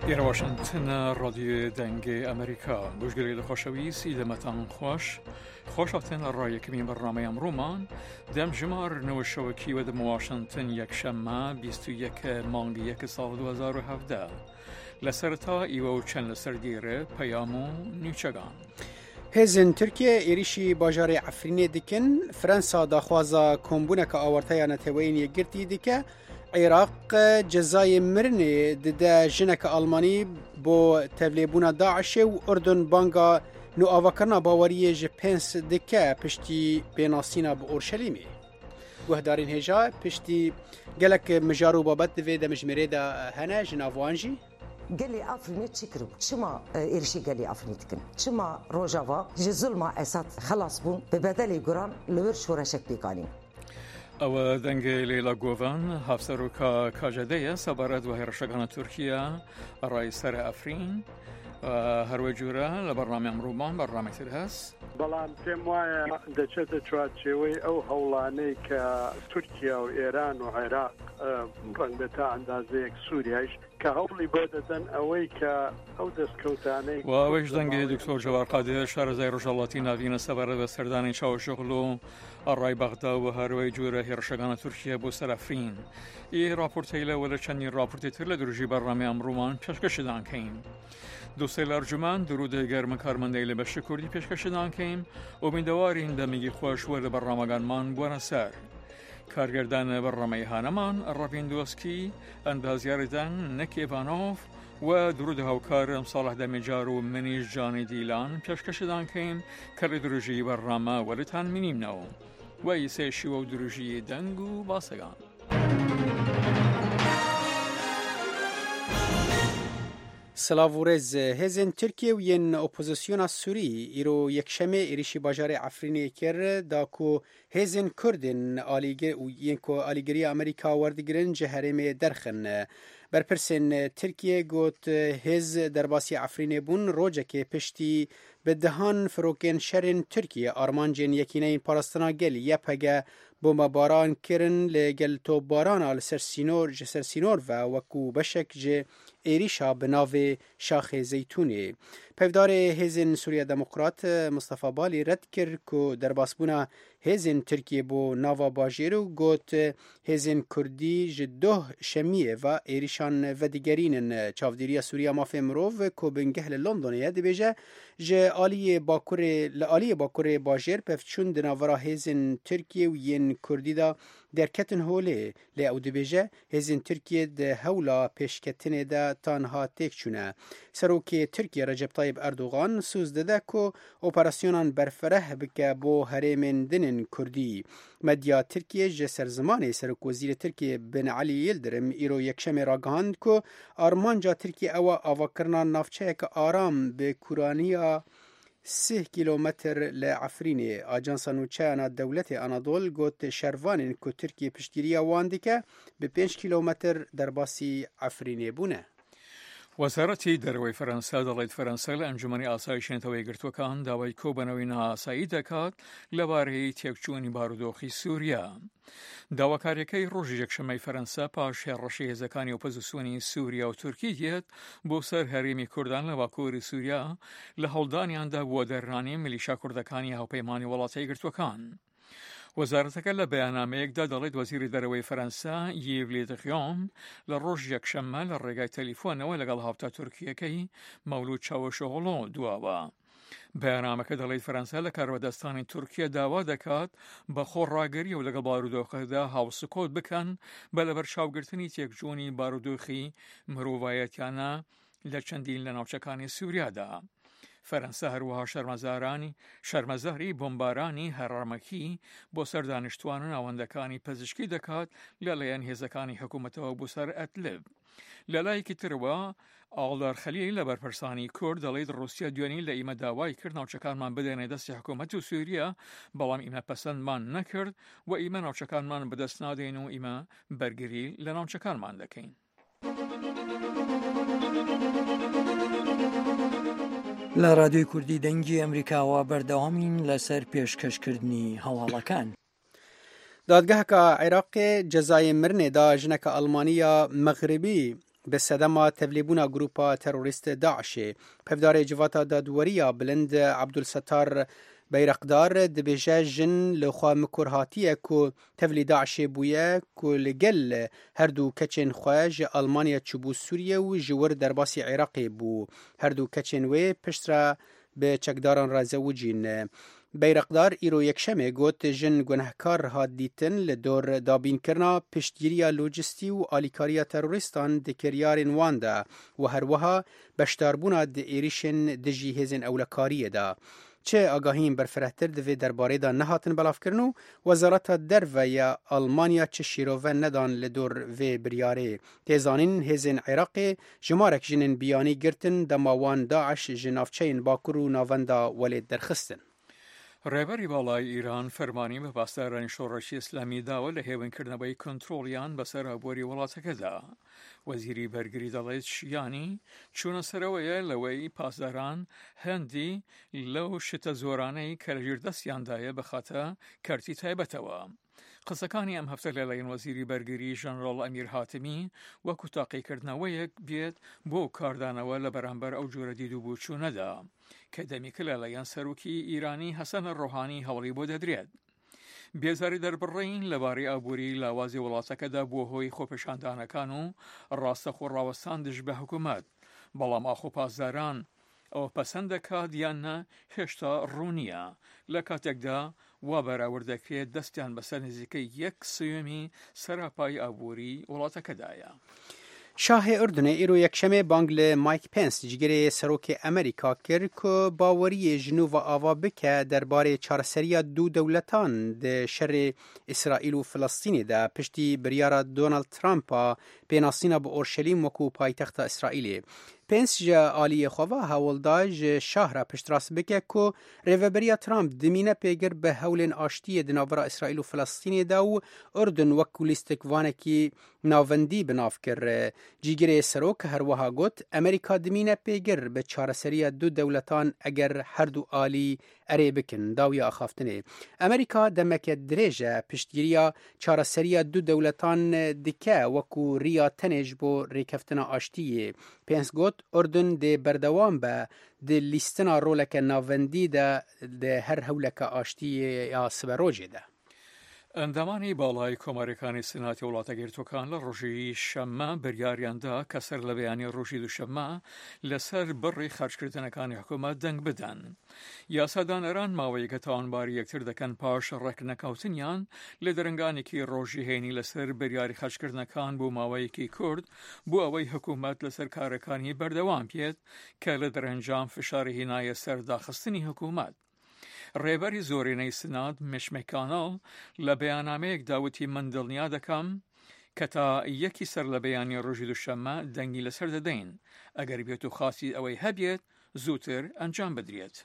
إلى واشنطن راديو دنگ أمريكا گوشگری لخوشویس ایدمتان خوشاتن الرأي كمين برنامه امرومان دم جمار نوشوكي ودم واشنطن یک شمه 21 مانگ 1 سال 2017 لسرتا ایو چند لسرگیره پیامو نیچگان هزن ترکیه ایریشی باجار عفرینی دکن فرانسا داخوازا کمبونک آورتای نتوین یگرتی دکه عراق جزای مرنی دده جنک آلمانی بو تبلیبونا داعش و اردن بانگا نو آوکرنا باوری جپنس دکه پشتی بیناسینا با اورشلیمی گوهدارین هجا پشتی گلک مجارو بابت دوی ده مجمره ده هنه جناوانجی قالي افريني تشكرو شما إرشي قالي افريني تكن شما روجافا جزل اسات خلاص بون ببدل قران لور شورشك بيقاني او دنگ لیلا گوون هفسرو کاجدهیه سبارد و هرشگان ترکیه رئیس سر افرین هروی جوره لبرنامه امرومان برنامه تر هست بەڵام پێم وایە دەچێتە چوارچێوەی ئەو هەوڵانەی کە تورکیا و ئێران و عێراق ڕەنگ بە تا ئەندازەیەک سووریایش کە هەوڵی بۆ دەدەن ئەوەی کە ئەو دەستکەوتانەی و ئەوەش دەنگی دکتۆر جەوار قادر شارەزای ڕۆژهەڵاتی ناوینە سەبارەت بە سەردانی چاوەشغڵ و ئەڕای بەغدا و هەروەی جوورە هێرشەکانە تورکیا بۆ سەر ئەفرین ئی راپۆرتەی لەوە لە چەندین راپۆرتی تر لە دروژی بەڕامێ ئەمڕۆمان پێشکەشدان کەین دوسێ لەرجمان درودە گەرمە کارمەندەی لە بەشی کوردی پێشکەشدان کەین ئومیدەوارین دەمێگی خۆشوە لە بەڕامەکانمان بوونە سەر کارگەردان بەڕامەی هانەمان ڕەڤین دۆسکی ئەندازیاریدان نەکێڤانۆف و درود هاوکارم صالح دەمێجار و منیش جانی دیلان پێشکەشدان کەین کە لە دروژی بەڕامە وەرتان مینیمنەوە و ئیسێشی و دروژی دەنگ و باسەگان سلاورز هزن ترکیه و ین اپوزیسیون سوری ایرو یکشمه ایریشی باجار عفرینی کر داکو هزن کردن آلیگری امریکا وردگرن جهرم درخن برپرسن ترکیه گوت هز درباسی عفرینی بون روجه که پشتی به دهان فروکن شرن ترکیه آرمانجین یکینه پارستنا گل یپگه بومبا باران کرن لگل تو باران آل سر سینور و وکو بشک جه ایریشا بناو شاخ زیتونه پیودار هزن سوریه دموکرات مصطفی بالی رد کرد که در باسبونا هزن ترکیه بو ناوا باجیرو گوت هزن کردی جدوه شمیه و ایریشان و دیگرین چاودیری سوریه مافی مروف که بنگهل لندنیه دی بیجه جه آلی باکور باجیر پفتشون دناورا هزن ترکیه و ین کردی دا درکتن هوله لی او دی بیجه هزن ترکیه ده هولا پیشکتنه ده تانها تک چونه سروک ترکیه رجب طایب اردوغان سوز داده که اپراسیونان برفره بکه بو هرمن دنن کردی مدیا ترکیه جسر زمانه سروک وزیر ترکیه بن علی یلدرم ایرو یکشم راگهاند که آرمانجا ترکیه او آواکرنا نافچه که آرام به کورانیا 3 کیلومتر لعفرینه آجانس نوچه دولت انادول گوت شروانین که ترکیه پشتگیری واندی که به 5 کیلومتر در باسی عفرینه بونه وەزارەتی دەرەوەی فەرەنسا دەڵێت فەرەنسا لە ئەنجومەنی ئاسایشێنەوەی گرتوەکان داوای کۆبنەوەی نەئاسایی دەکات لەبارەی تێکچوونی بارودۆخی سووریا. داواکاریەکەی ڕۆژی یەکشەمەی فەرەنسا پاش هێڕەشی هێزەکانی ئۆپۆزیسیۆنی سووریا و تورکی دێت بۆ سەر هەرێمی کوردان لە باکووری سووریا لە هەڵدانیاندا بووە دەررانی میلیشا کوردەکانی هاوپەیمانی وڵاتای گرتوەکان. وەزارەتەکە لە بەیاننامەیەکدا دەڵێت وەزیری دەرەوەی فەرەنسا یڤ لی دریۆن لە ڕۆژ یەکشەممە لە ڕێگای تەلیفۆنەوە لەگەڵ هاوتا تورکیەکەی مەولود چاوشۆغڵۆ دواوە. بەیاننامەکە دەڵێت فەرەنسا لە کارەبەدەستانی تورکیا داوا دەکات بە خۆڕاگەری و لەگەڵ بارودۆخەدا هاوسکۆت بکەن بە لەبەرچاوگرتنی تێکچوونی بارودۆخی مرۆڤایەتیانە لە چەندین لە ناوچەکانی سووریادا. فەرەنسا هەروەها شەرمەزاری بۆمبارانی هەرڕەمەکی بۆ سەر دانیشتوان و ناوەندەکانی پزیشکی دەکات لەلایەن هێزەکانی حکوومەتەوە بۆ سەر ئەتلب. لە لایەکی ترەوە ئاڵدار خەلیل لە بەرپرسانی کورد دەڵێت ڕووسیا دوێنی لە ئیمە داوای کرد ناوچەکانمان بدەنێ دەستی حکوومەت و سووریا بەڵام ئیمە پەسەندمان نەکرد و ئیمە ناوچەکانمان بەدەست نادێن و ئیمە بەرگری لە ناوچەکانمان دەکەین. لە رادیۆی کوردی دەنگی ئەمریکاوە بەردەوامین لەسەر پێشکەشکردنی هەواڵەکان. دادگهکە عێراق جەزای مرنێدا ژنەکە ئەڵمانیە مەغربی به سدما تبلیبونا گروپا تروریست داعش. پفدار جواتا دادوریا بلند عبدالستار بیرقدار دبیجه جن لخوا مکرهاتیه که تفلی داعش بویه که لگل هر دو کچن خواج آلمانیا چوبو سوریه و جور درباسی عراقی بو. هر دو کچن وی پشترا به چکداران رازوجین. بیرقدار ایرو یکشمه گوت جن گنهکار ها دیتن لدور دابین کرنا پشتگیری لوجستی و آلیکاریا تروریستان دکریارین وانده و هر وها بشتاربونا د ایریشن دجی هزین اولکاریه دا. چه آگاهیم برفرهتر دوی درباره دا نهاتن بلاف کرنو وزارت درو یا آلمانیا چه شیروه ندان لدور وی بریاره. تیزانین هزین عراق جمارک جنین بیانی گرتن دماوان داعش جنافچین باکرو ناوندا ولید درخستن. ڕێبەری باڵای ئیران فەرمانی بە پاسدارانی شۆڕەشی ئیسلامی داوە لە هێوەنکردنەوەی کۆنتڕۆڵیان بەسەر ئابووری وڵاتەکەدا. وەزیری بەرگری دەڵێت شیانی چوونە سەرەوەیە لەوەی پاسداران هەندی لەو شتە زۆرانەی کە لە ژێردەستیاندایە بەخاتە کەرتی تایبەتەوە. قسەکانی ئەم هەفتە لەلایەن وەزیری بەرگری ژەنڕاڵ ئەمیر هاتمی وەکو تاقیکردنەوەیەک بێت بۆ کاردانەوە لە بەرامبەر ئەو جۆرە دید و بووچوونەدا کە دەمیکە لەلایەن سەرۆکی ئیرانی حەسەن ڕۆحانی هەوڵی بۆ دەدرێت. بێزاری دەربڕین لەبارەی ئابووری لاوازی وڵاتەکەدا بۆ هۆی خۆپێشاندانەکان و ڕاستەخۆ ڕاوەستان دژ بە حکوومەت، بەڵام ئاخۆ پاسداران ئەوە پەسەند دەکات یاننا هێشتا ڕوونیە لە کاتێکدا وا بەراوردەکرێت دەستیان بەسەر نزیکەی 1/3 سەراپای ئابووری وڵاتەکەدایە. شاه اردن ایرو یکشمه بانگل مایک پنس جگری سروک امریکا کرد که باوری جنو و آوا بکه درباره چارەسەریya دو دولتان ده شر اسرائیل و فلسطین ده پشتی بریار دونالد ترامپا پیناسینا به اورشلیم وکو پایتخت اسرائیلی. پنس جا آلی خواه هولداج شاه را پشت راست بکه که ریوبریا ترامپ دمینه پیگر به هولین آشتی دناورا اسرائیل و فلسطین ده و اردن وکو لیستکوانکی ناوندی بناف کر. جیگر سروک هر وها گوت امریکا دمینه پیگر به چارەسەریya دو دولتان اگر هر دو آلی اری بکن داوی آخافتنه. امریکا دمک دریجه پشتگیریا چارەسەریya دو دولتان دکه وکو ریا تنج بو ریکفتنا آشتیه. پنس گوت اردن ده بردوام به ده لیستنا رولک ناوندی ده هر هولک آشتیه یا سبروجه ده. ئەندامانی باڵای کۆماریەکانی سناتی وڵاتەگیرتوەکان لە ڕۆژی شەممە بریاریاندا کە سەر لە بەیانی ڕۆژی دووشەممە لەسەر بڕی خەرجکردنەکانی حکوومەت دەنگ بدەن. یاسادانەران ماوەیەکە تاوانباری یەکتر دەکەن پاش ڕێکنەکەوتنیان لە دەرەنگانێکی ڕۆژی هێنی لەسەر بریاری خەرجکردنەکان بۆ ماوەیەکی کورد بۆ ئەوەی حکوومەت لەسەر کارەکانی بەردەوام بێت کە لە دەرەنجام فشاری هێنایە سەر داخستنی حکوومەت. ڕێبەری زۆرینەی سنات میچ مەکۆنڵ لە بەیاننامەیەک داوتی من دڵنیا دەکەم کە تا یەکی سەر لە بەیانی ڕۆژی دووشەممە دەنگی لەسەر دەدەین ئەگەر بێت و خاسی ئەوەی هەبێت زووتر ئەنجام بدرێت.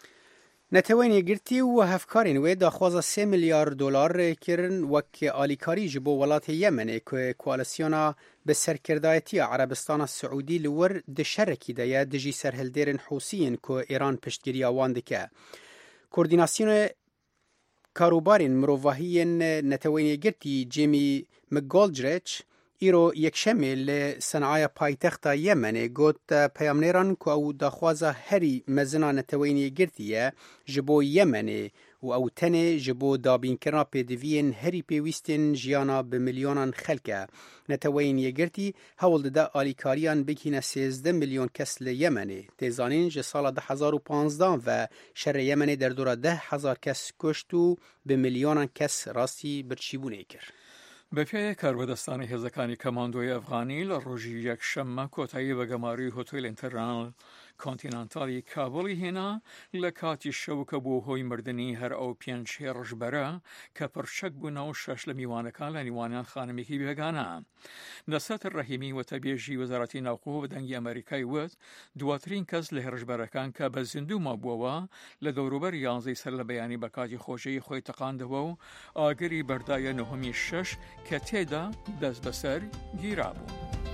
نتوانی گرتی و هفکارین و داخواز 3 میلیارد دلار کرن وک آلیکاری جبو ولات یمن که کوالسیونا به سرکردایتی عربستان سعودی لور دشرکی دیا دجی سرهلدرن حوسین که ایران پشتگیری آوان دکه. کوردیناسیون کاروبارین مروواهین نتوانی گرتی جیمی مگولجریچ ایرو یکشمه لصنعای پایتخت یمن گوت پیامنیران که او داخوازه هری مزنا نتوانی گرتیه جبو یمن و او تنه جبو دابین کرنا پیدوین هری پیویستین جیانا به میلیونان خلکه. نتوانی گرتی هول ده آلیکاریان بگینه 13 میلیون کس لیمنه. تیزانین جه سال 2015 و شر یمن در دور 10,000 کس کشتو به میلیونان کس راستی برچیبونه کرد. بەپێی کاربەدەستانی هێزەکانی کەماندۆی ئەفغانی لە ڕۆژی یەکشەممە کۆتایی بە گەماروی هۆتێل ئینتەرنال کۆنتینانتالی کابڵی هێنا لە کاتی شەوکە بۆ هۆی مردنی هەر ئەو 5 هێڕژبەرە کە پڕچەک بوون و 6 لە میوانەکان لە نیوانیان خانمێکی بێگانە. نەسەتر ڕەحیمی وەتەبێژی وەزارەتی ناوخۆ بە دەنگی ئەمریکای وت دواترین کەس لە هێڕژبەرەکان کە بە زیندوو مابووەوە لە دەوروبەر 11 سەر لە بەیانی بە کاتی خۆشەی خۆی تەقاندەوە و ئاگری بەردایە 9/6 کە تێدا دەست بەسەر گیرابوو.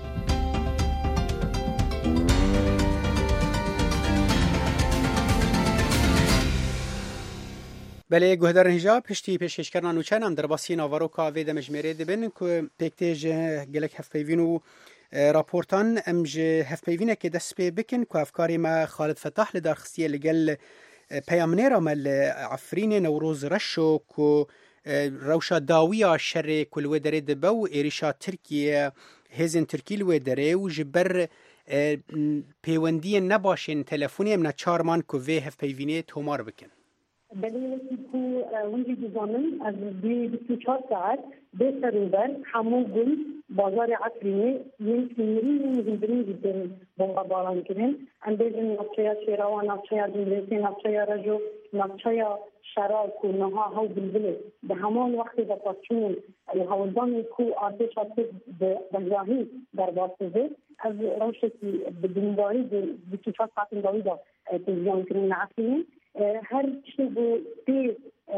بله گوهدارن هجا پشتی پیشکشکرنا نوچن هم در باسی ناوارو که وی دمجمره دبن که پکتیج گلک هفپیوین و راپورتان امج هفپیوینه که دست پی بکن که افکاری ما خالد فتاح لدارخستیه لگل پیامنیرا مل عفرین نوروز رشو که روشا داویا شر کلوه داره دبو ایریشا ترکیه هزین ترکی لوه داره و جبر پیوندی نباشین تلفونی امنا چارمان که وی هفپیوینه تومار بکن. دلیلی که اونجی دیزامن از 24 ساعت به سروبر همون گل بازار عصرینه یک سیری مهمترین جدی بمباران کردن. اندازه نقشه شیراوان، نقشه دنیسی، نقشه رجو، نقشه شراب و نها ها بلبله به همان وقتی در پاسچون هوادانی کو آتش به بجاهی در باسته از روشی به دنبالی 24 ساعت داوی دا تلویزیون کردن عصرینه هر چیزی به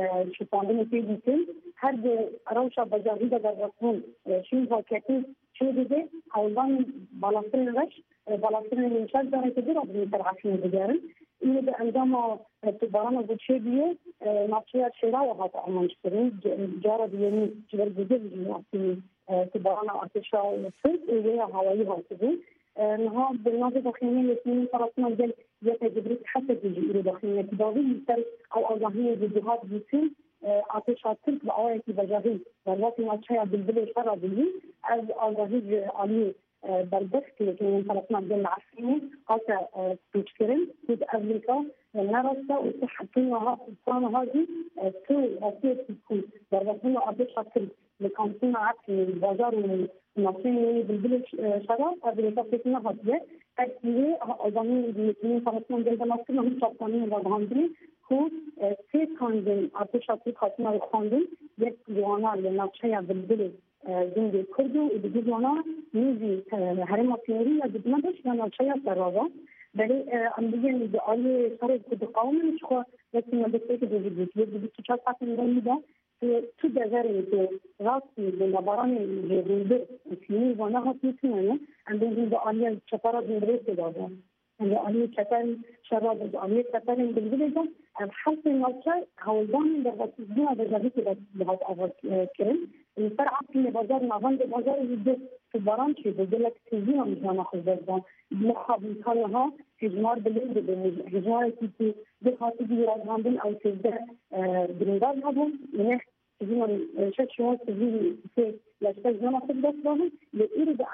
شپاندن پیدیتن هر روشا بجاهی در رسمون شین واقعی چه دیده هوادان بالاسترین رش بالاسترین انشاء داره که در آبی در عصرین بگیرن اینه به اندام تباران بچه بیه نقشه شیرا و هات آمانشترین جارا بیانی جبر دیگه بیانی تباران آتشا و فرد ایه هوایی هاتبون نها بالنسبة داخلية الاثنين فرصنا جل يتجبرت حتى تجي داخلية تداوي مثل أو أوضاعية فيديوهات بيصير عطشات تلك بأوائل بجاهي والوقت ما تشيع بالبلد شرع باللي از أوضاعية عالية بالبخت لكن فرصنا جل عسكرية قاطع تشكرن كود أمريكا نرسا وتحكينا هذه تو أسير تكون بالوقت عطشات تلك لكانتنا عسكري البازار ناصرين بالبلد شراب أمريكا فينا هذه أكيد أظن إن فرصنا جل ناصرين هم شاطرين وضعندين هو في كاندين أرتشاتي خاطنا الخاندين يجوانا لناقشة بالبلد زنده كردو وبيجوانا نيجي هرم أسيري أجدناش لناقشة سرابا بله أمريكا نجعله صار كده قوم مش خو لكن ما بتفكر بيجي بيجي تشاف عن ده تو دزاري تو راسي بالبرامج الجديدة في ونها تسمعنا عندهم بقالي شطارة بندرس ده يعني شطار شراب عملية شطار بالبلد الحرف النشاط هو ضمن الرصيدنا بجهة بهذا أول كلام الفرع في بازار نظام بازار الجديد في البرامج بيقول لك تزينا مش هناخذ ده مخابن كلها في جمار بالليل بالجمار في بخاطر يراجعون أو تبدأ بندار هذا من تزينا شو تزين في لا تزينا ما تبدأ لهم يريد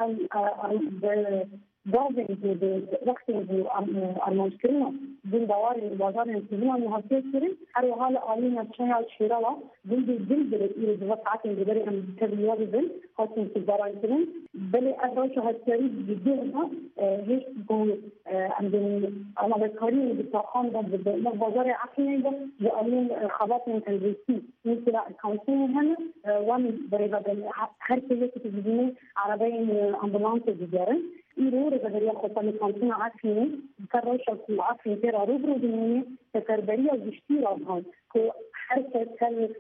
أن بعض وقت المشكلة بين دوار البازار الانتظام المحاسية كريم هل حال عالينا تشيع الشراء بين إلى وقعات الجبري أن تبليغ بين خاصة في البازار كريم بل أدرج هالتاريخ جديدها هيش بقول عندنا أنا بكارين بالتقام ده البازار عقلي ده جالين خبات من تلبيسي مثل الكونسين هنا ومن بريبة هر كذا تجيبين عربيين أمبولانس جدارين يرور بهريا خطة كونسين عقلي كرش العقلي ترى روبرو دنيا تكربرية جشتيرة بهاي كو حركة كان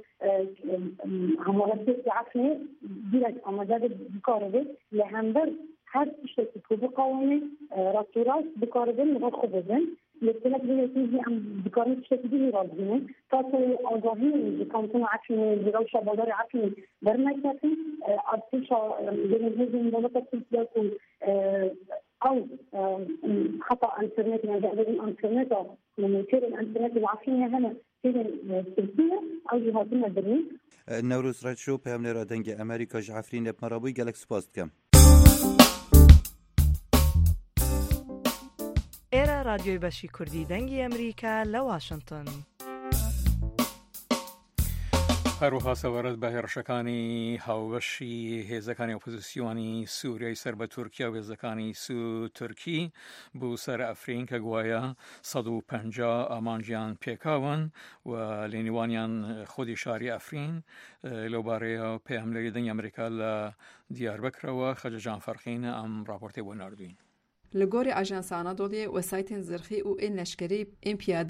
عملت عقلي ديرك أمجاد بكاربه لهندر هر شيء كوب قوانين راتورات بكاربين لغة خبزين لكنك بيجي عم بكارين شيء كذي رازمين فصل أوضاعي كونسين عقلي جروش بازار عقلي برمجتي أرتيشة جنزين دولة تسيطر أو خطأ إنترنت يعني جايبين إنترنت من كل الإنترنت العقلية هنا كل السلسلة أو جهاتنا الدنيا. نوروز رادشو پیامنر آدنگ امریکا جعفرین مرابوی گلکس پاست کم. ایرا رادیوی باشی کردی دنگی امریکا لواشنطن. هەروەها سەوارەت بە هێرشەکانی هاوبەشی هێزەکانی ئۆپۆزیسیۆنی سووریای سەر بە تورکیا و هێزەکانی تورکی بوو سەر ئەفرین کە گوایە 150 ئامانجیان پێکاون و لێنیوانیان خۆدی شاری ئەفرین لەوبارەیە پێهەملەری دەنگی ئەمریکا لە دیاربەکرەوە خەجەجان فەرخین ئەم راپۆرتەی بۆ ناردوین. لە گۆری ئاژانس ئانادۆڵیە وەسایتên zirxî û ên leşkerî ên piyade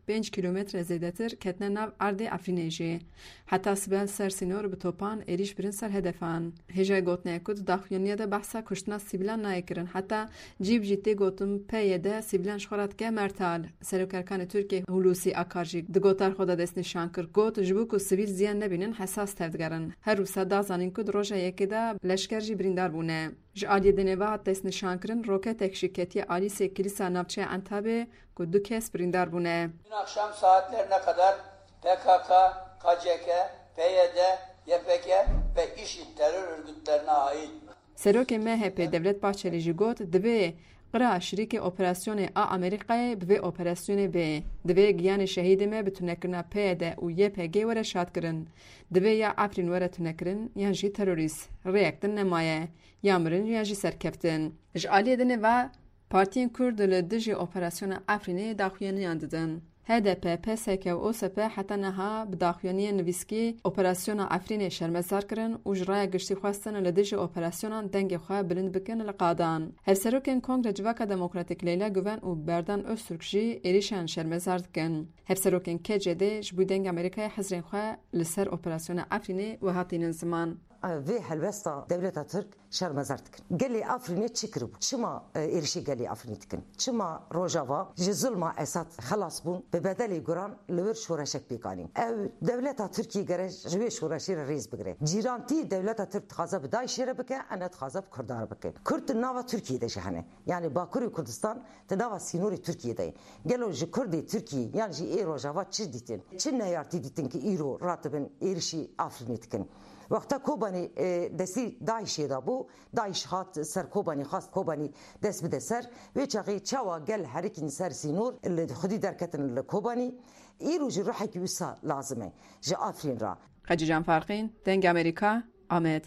5 کیلومتر زیدتر کتنه ناو ارد افرینیجی حتی سبل سر سینور بتوپان ایریش برن سر هدفان هجای گوتنه کد داخوانیه ده بحثا کشتنا سیبیلان نایکرن حتی جیب جیتی گوتم پیه ده سیبیلان شخورت که مرتال سروکرکان ترکیه هولوسی آکارجی دگوتار خدا دست نشان کرد گوت جبو کو سیبیل زیان نبینن حساس تفدگرن هر روسا دازانین کد روژه یکی ده لشکر جی بریندار بونه جالی دنوا دست نشان کردن روکت اکشیکتی عالی سی کلیسا نابچه انتابه که دو کس بریندار بونه. این akşam saatlerine kadar PKK, KCK, PYD, YPG ve IŞİD terör örgütlerine ait. سروک MHP devlet bahçeli jigot dve قرا شریک اپراسیون ا امریکای به اپراسیون ب دوی گیان شهید ما بتونکرنا پیدا و YPG ور شاد کرن دوی یا افرین ور تونکرن یا جی تروریست ریاکتن نمایه یا مرن یا جی سرکفتن جالی دنه و پارتین کرد لدجی اپراسیون افرینی داخویانی انددن HDP, PSK و OSP حتی نها بداخوانی نویسکی اپراسیون افرین شرمزار کرن و جرای گشتی خواستن لدیج اپراسیونان دنگ خواه بلند بکن لقادان. هفسروکن کنگره جواک دموکراتیک لیلا گوون و بردان اوسترکجی ایریشان شرمزار دکن. هفسروکن KGD جبوی دنگ امریکای حزرین خواه لسر اپراسیون افرینی و هاتین زمان. في هلبستا دولة ترك شرمزارتكن قال لي افريني تشكرب شما إرشي قال لي افرينتكن شما روجافا ظلم اسات خلاص بون ببدل قران لور شورشك بيقانين او دولة تركي قرش جوي شورشير رئيس بقري جيرانتي دولة ترك تخازب دايشير بك انا تخازب كردار بك كرد النافا تركي ده شحنه يعني باكوري كردستان تنافا سينوري تركي ده قالوا جي كردي تركي يعني جي اي روجافا تشديتين شنو يارتي ديتين كي ايرو راتبن إرشي افرينتكن وقتا کوبانی دستی داعشی دابو داعش هات سر کوبانی خواست کوبانی دست بده سر و چاقی چوا گل حرکین سر سینور اللي خودی درکتن کوبانی ایرو جی روحی که وسا لازمه جا آفرین را خجی جان فارقین دنگ امریکا آمد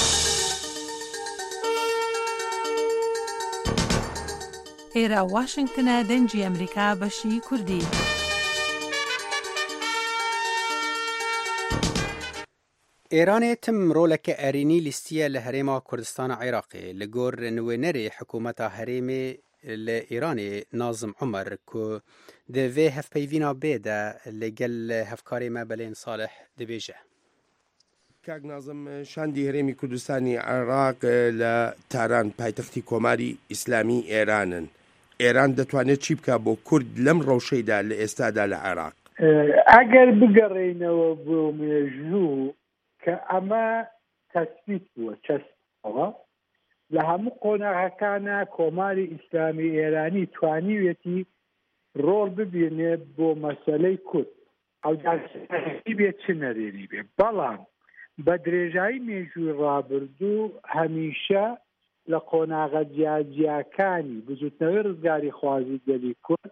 ئێرە واشنگتنە دەنگی ئەمریکا بەشی کوردی. ایران تم رولک ارینی لیستیه لحریم کردستان عراقی لگور نوینری حکومت حریم لإيران ناظم عمر كو دفي هف بيفينا بيدا لقل هفكاري ما بلين صالح دبيجه کاک نازم شاندی هەرێمی کوردستانی عێراق لە تاران پایتەختی کۆماری ئیسلامی ئێرانن. ئێران دەتوانێت چی بکە بۆ کورد لەم ڕەوشەیدا لە ئێستادا لە عێراق؟ ئەگەر بگەڕێینەوە بۆ مێژوو کە ئەمە تەسبیت بووە چەسەوە لە هەموو قۆناغەکانە کۆماری ئیسلامی ئێرانی توانیوێتی ڕۆڵ ببینێ بۆ مەسەلەی کورد ئەو داسی بێت چ نەرێنی بێ بەڵام بە درێژایی مێژووی ڕابردوو هەمیشە لە قۆناغە جیاجیاکانی بزوتنەوەی ڕزگاری خوازی گەلی کورد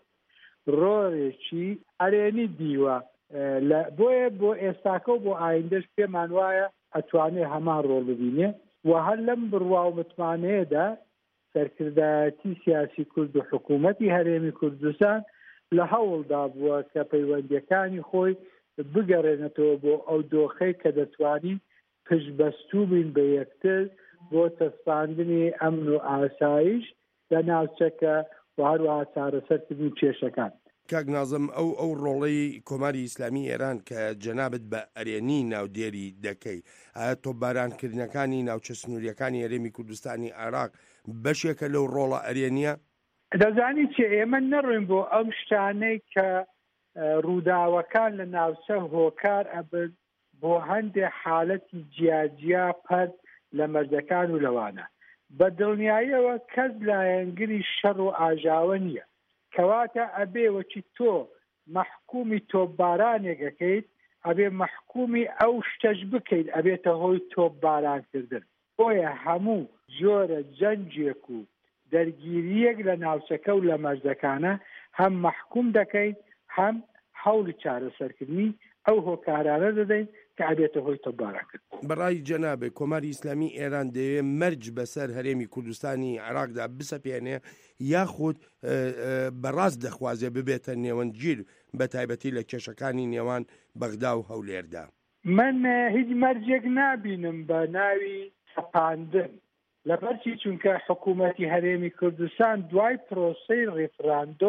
ڕۆڵێکی ئەرێنی دیوە بۆیە بۆ ئێستاکە و بۆ ئایندەش پێمان وایە ئەتوانێت هەمان ڕۆڵ ببینێ و هەر لەم بڕوا و متمانەیەدا سەرکردایەتی سیاسی کورد و حکوومەتی هەرێمی کوردستان لە هەوڵدا بووە کە پەیوەندیەکانی خۆی بگەڕێنێتەوە بۆ ئەو دۆخەی کە دەتوانین پشتبەستوو بین بە یەکتر بۆ تەسپاندنی ئەمن و ئاسایش لە ناوچەکە و هەروەها چارەسەرکردنی کێشەکان. کاک نازم ئەو ڕۆڵەی کۆماری ئیسلامی ئێران کە جەنابەت بە ئەرێنی ناودێری دەکەی ئایا تۆپبارانکردنەکانی ناوچە سنووریەکانی هەرێمی کوردستانی عێراق بەشێکە لەو ڕۆڵە ئەرێنیە؟ دەزانی چێ ئێمە نەڕۆین بۆ ئەم شتانەی کە ڕووداوەکان لە ناوچە هۆکار ئەبن بۆ هەندێک حالەتی جیاجیا پەر لە مەردەکان و لەوانە بە دڵنیاییەوە کەس لایەنگری شەڕ و ئاژاوە نییە کەواتە ئەبێ وەچی تۆ مەحکومی تۆپبارانێکەکەیت ئەبێ مەحکومی ئەو شتەش بکەیت ئەبێتە هۆی تۆپبارانکردن بۆیە هەموو جۆرە جەنجێک و دەرگیریەک لە ناوچەکە و لە مەرزەکانە هەم مەحکوم دەکەین هەم هەوڵی چارەسەرکردنی ئەو هۆکارانە دەدەین کە ئەبێتە هۆی تۆپبارانکردن. بەڕای جەنابێ کۆماری ئیسلامی ئێران دەوێت مەرج بەسەر هەرێمی کوردستانی عێراقدا بسەپێنێ یاخود بەڕاست دەخوازێ ببێتە نێوەنگیر بە تایبەتی لە کێشەکانی نێوان بەغدا و هەولێردا؟ من هیچ مەرجێک نابینم بە ناوی سەپاندن لەبەرچی چونکە حکوومەتی هەرێمی کوردستان دوای پرۆسەی ڕێفراندۆم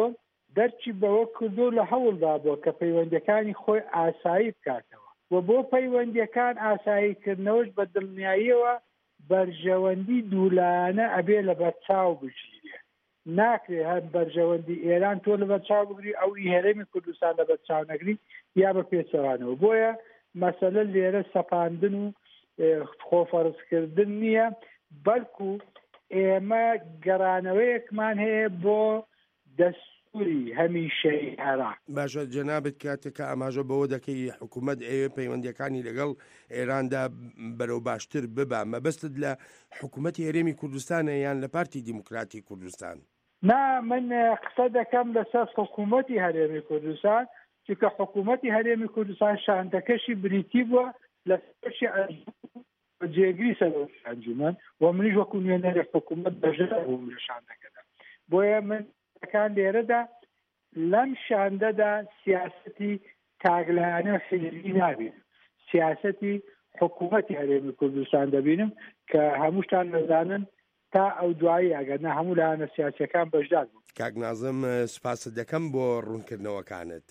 دەرچی بەوە کردو لە هەوڵدا بووە کە پەیوەندیەکانی خۆی ئاسایی بکاتەوە و بۆ پەیوەندیەکان ئاساییکردنەوەش بە دڵنیاییەوە بەرژەوەندی دوولانە ئەبێ لە بەرچاو بژیرێ ناکرێ هەر بەرژەوەندی ئێران تۆ لە بەرچاو بگری ئەوی هەرێمی کوردستان لە بەرچاو نەگری یا بە پێچەوانەوە بۆیە مەسەلە لێرە سەپاندن و خۆفەرزکردن نییە بەڵکو ئێمە گەڕانەوەیەکمان هەیە بۆ دەستوری هەمیشەی عێراق. باشە جەنابەت کاتێکە ئاماژە بەوە دەکەی حکوومەت ئێوە پەیوەندیەکانی لەگەڵ ئێراندا بەرەو باشتر ببا مەبەستت لە حکوومەتی هەرێمی کوردستانە یان لە پارتی دیموکراتی کوردستان؟ نا من قسە دەکەم لەسەر حکوومەتی هەرێمی کوردستان چونکە حکوومەتی هەرێمی کوردستان شاندەکەشی بریتی بووە لە سەرشی جێگری سەر ئەنجومەن و منیش وەکو نوێنەری حکوومەت بەژێر بووم لە شاندەکەدا بۆیە من کان لێرەدا لەم شاندەدا سیاسەتی تاگلایانە و حیزبی نابین سیاسەتی حکوومەتی هەرێمی کوردستان دەبینم کە هەمووشتان نەزانن تا ئەو دوایی ئەگەرنە هەموو لایەنە سیاسیەکان بەشدار بوو. کاک نازم سپاست دەکەم بۆ ڕوونکردنەوەکانت.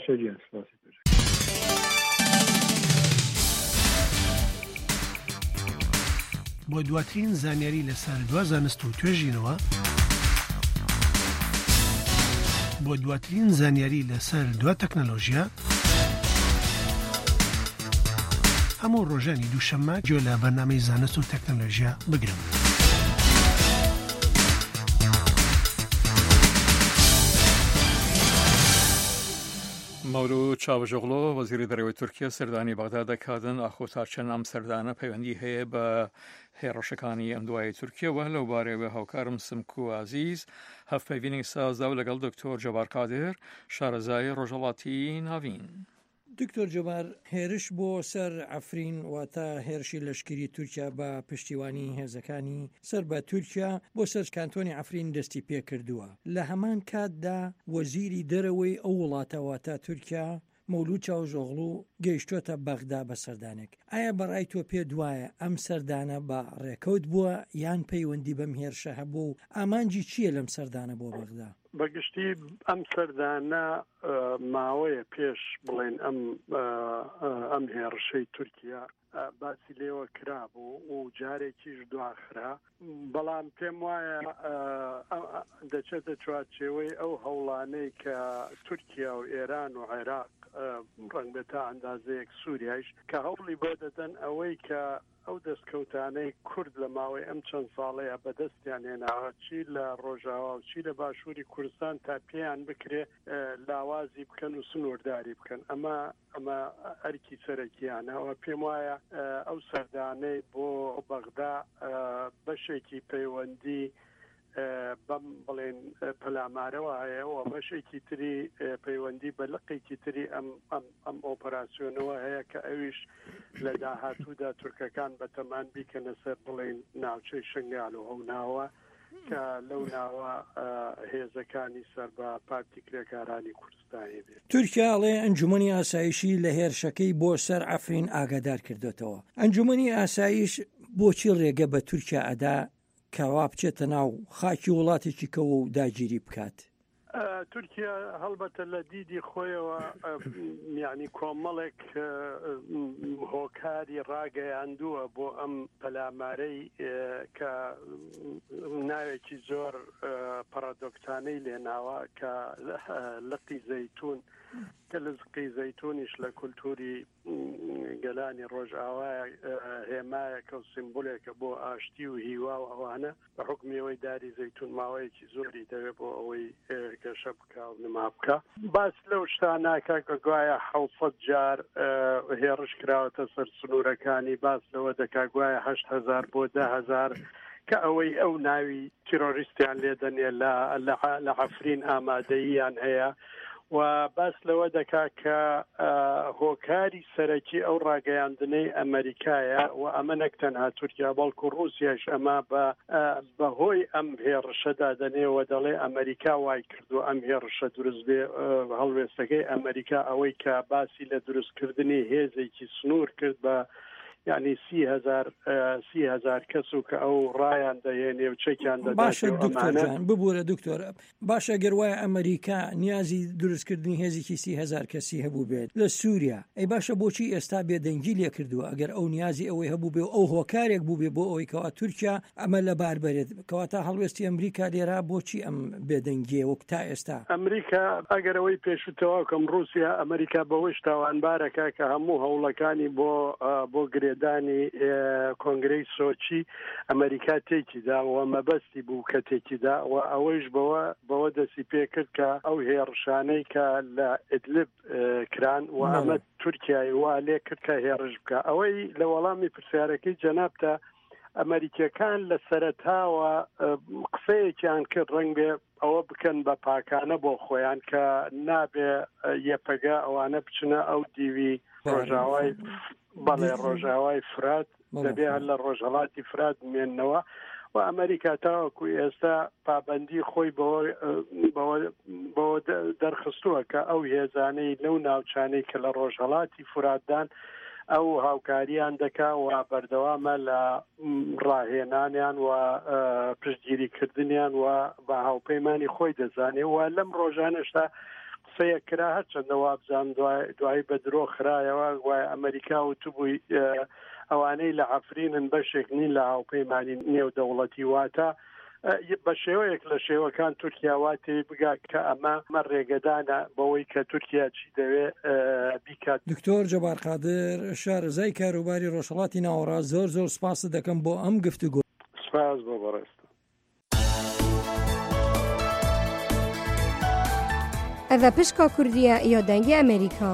بۆ دواترین زانیاری لەسەر دوا زانست و توێژینەوە بۆ دواترین زانیاری لەسەر دوا تەکنەلۆژیا هەموو ڕۆژانی دووشەممە گوێ لە بەرنامەی زانست و تەکنەلۆژیا بگرم. مەولود چاوەژۆغلۆ وەزیری دەرەوەی تورکیا سەردانی بەغدا دەکاتن ئاخۆتا چەند ئەم سەردانە پەیوەندی هەیە بە هێرشەکانی ئەم دوای تورکیەوە لەو بارەوە هاوکارم سمکو عزیز هەفپەیوینی سازدا و لەگەڵ دکتۆر جەبار قادر شارەزای ڕۆژهەڵاتی ناوین. دکتۆر جەبار هێرش بۆ سەر عەفرین واتە هێرشی لەشکری تورکیا بە پشتیوانی هێزەکانی سەر بە تورکیا بۆ سەر کانتۆنی عەفرین دەستی پێ کردووە. لە هەمان کاتدا وەزیری دەرەوەی ئەو وڵاتەواتە تورکیا مەولود چاوژۆغڵو گەیشتۆتە بەغدا بە سەردانێک. ئایا بەڕای تۆ پێ دوایە ئەم سەردانە بە ڕێکەوت بووە یان پەیوەندی بەم هێرشە هەبوو ئامانجی چییە لەم سەردانە بۆ بەغدا؟ بەگشتی ئەم سەردانە ماوەیە پێش بڵێن ئەم هێرشەی تورکیا باسی لێوە کرابوو و جارێکیش دواخرا بەڵام پێم وایە دەچێتە چوارچێوەی ئەو هەوڵانەی کە تورکیا و ئێران و عێراق ڕەنگ بێت تا ئەندازەیەک سووریایش کە هەوڵی بۆ دەدەن ئەوەی کە ئەو دەستکەوتانەی کورد لە ماوەی ئەم چەند ساڵەیە بەدەستیان هێناوە چی لە ڕۆژاوا و چی لە باشووری کوردستان تا پێیان بکرێ لاوازی بکەن و سنوورداری بکەن ئەمە ئەرکی سەرەکیانەوە پێم وایە ئەو سەردانەی بۆ بەغدا بەشێکی پەیوەندی بەم بڵێن پەلامارەوە هەیەەوە بەشێکی تری پەیوەندی بە لقێکی تری ئەم ئۆپەراسیۆنەوە هەیە کە ئەویش لە داهاتوودا تورکەکان بە تەمان بیکەنە سەر بڵێن ناوچەی شنگال و ئەو ناوە کە لەو ناوە هێزەکانی سەر بە پارتی کرێکارانی کوردستانی بێت. تورکیاڵێ ئەنجومەنی ئاسایشی لە هێرشەکەی بۆ سەر عەفرین ئاگادار کردوێتەوە. ئەنجومەنی ئاسایش بۆچی ڕێگە بە تورکیا ئەدا کەوا بچێتە ناو خاکی وڵاتێکی کەوە و داگیری بکات؟ تورکیا هەڵبەتە لە دیدی خۆیەوە یعنی کۆمەڵێک هۆکاری ڕاگەیاندووە بۆ ئەم پەلامارەی کە ناوێکی زۆر پەرادۆکسانەی لێناوە کە لقی زەیتون کە لزقی زەیتونیش لە کولتوری گەلانی ڕۆژئاوایە هێمایەکە و سیمبولێکە بۆ ئاشتی و هیوا و ئەوانە بە حکمیەوەی داری زەیتون ماوەیەکی زۆری دەوێت بۆ ئەوەی گەشە بکە و نما بکە. باس لەو شتاناکە کە گوایە 700 جار هێرش کراوەتە سەر سنوورەکانی باس لەوە دەکا گوایە 8,000 بۆ 10,000 کە ئەوەی ئەو ناوی تیرۆریستیان لێدەنێ لە عەفرین ئامادەییان هەیە و باس لەوە دەکا کە هۆکاری سەرەکی ئەو ڕاگەیاندنەی ئەمریکایە و ئەمە نەک تەنها تورکیا بەڵکو ڕووسیاش ئەمە بەهۆی ئەم هێرشەدا دەنێەوە دەڵێ ئەمریکا وای کردو ئەم هێرشە دروست بێ هەڵوێستەکەی ئەمریکا ئەوەی کە باسی لە دروستکردنی هێزێکی سنوور کرد بە یعنی 30,000 کەس و کە ئەو ڕایان دەهێنێ و چەکیان دەدات. باشە دکتۆرجان ببوورە دکتۆر، باشە گەر وایە ئەمریکا نیازی دروستکردنی هێزێکی 30,000 کەسی هەبوو بێت لە سووریا، ئەی باشە بۆچی ئێستا بێدەنگی لێ کردووە ئەگەر ئەو نیازی ئەوەی هەبوو بێ و ئەو هۆکارێک بوو بێ بۆ ئەوەی کەوا تورکیا ئەمە لە باربرێت کەواتە هەڵوێستی ئەمریکا لێرا بۆچی ئەم بێدەنگیە وەک تا ئێستا؟ ئەمریکا ئەگەرەوەی پێشوتەوە کەم رووسیا ئەمریکا بەوەی تاوانبارەکە کە هەموو هەوڵەکانی بۆ گرێدانی کۆنگرەی سۆچی ئەمریکا تێکیدا و مەبەستی بوو کە تێکیدا و ئەوەیش بەوە دەستی پێ کرد کە ئەو هێڕشانەی کە لە ئیدلب کران و ئەمە تورکیای وا لێ کرد کە هێڕش بکە. ئەوەی لە وەڵامی پرسیارەکەی جەنابتە ئەمریکەکان لە سەرەتاوە قسەیەکیان کرد ڕەنگ بێ ئەوە بکەن بە پاکانە بۆ خۆیان کە نابێ یەپەگە ئەوانە بچنە ئەو دیوی ڕۆژاوای بەڵێ ڕۆژاوای فرات دەبێ هەر لە ڕۆژهەڵاتی فرات بمێننەوە و ئەمریکا تاوەکو ئێستا پابەندی خۆی بەوە دەرخستووە کە ئەو هێزانەی لەو ناوچانەی کە لە ڕۆژهەڵاتی فراتدان ئەو هاوکاریان دەکا و بەردەوامە لە ڕاهێنانیان و پشتگیریکردنیان و بە هاوپەیمانی خۆی دەزانێ و لەم ڕۆژانەشتا قسەیە کرا هەرچەندە وابزان دوایی بە درۆ خرایەوە وای ئەمریکا وتبووی ئەوانەی لە عەفرینن بەشێک نین لە هاوپەیمانی نێودەوڵەتی واتە بە شێوەیەک لە شێوەکان تورکیا واتێ بگا کە ئەمە ڕێگەدانە بەوەی کە تورکیا چی دەوێ بیکات. دکتۆر جەبار قادر شارەزای کاروباری ڕۆژهەڵاتی ناوەڕا زۆر سپاس دەکەم بۆ ئەم گفتوگۆ. سپاس بۆ بەڕێستە. ئەڤە پشکا کوردیە یا دەنگی ئەمریکا.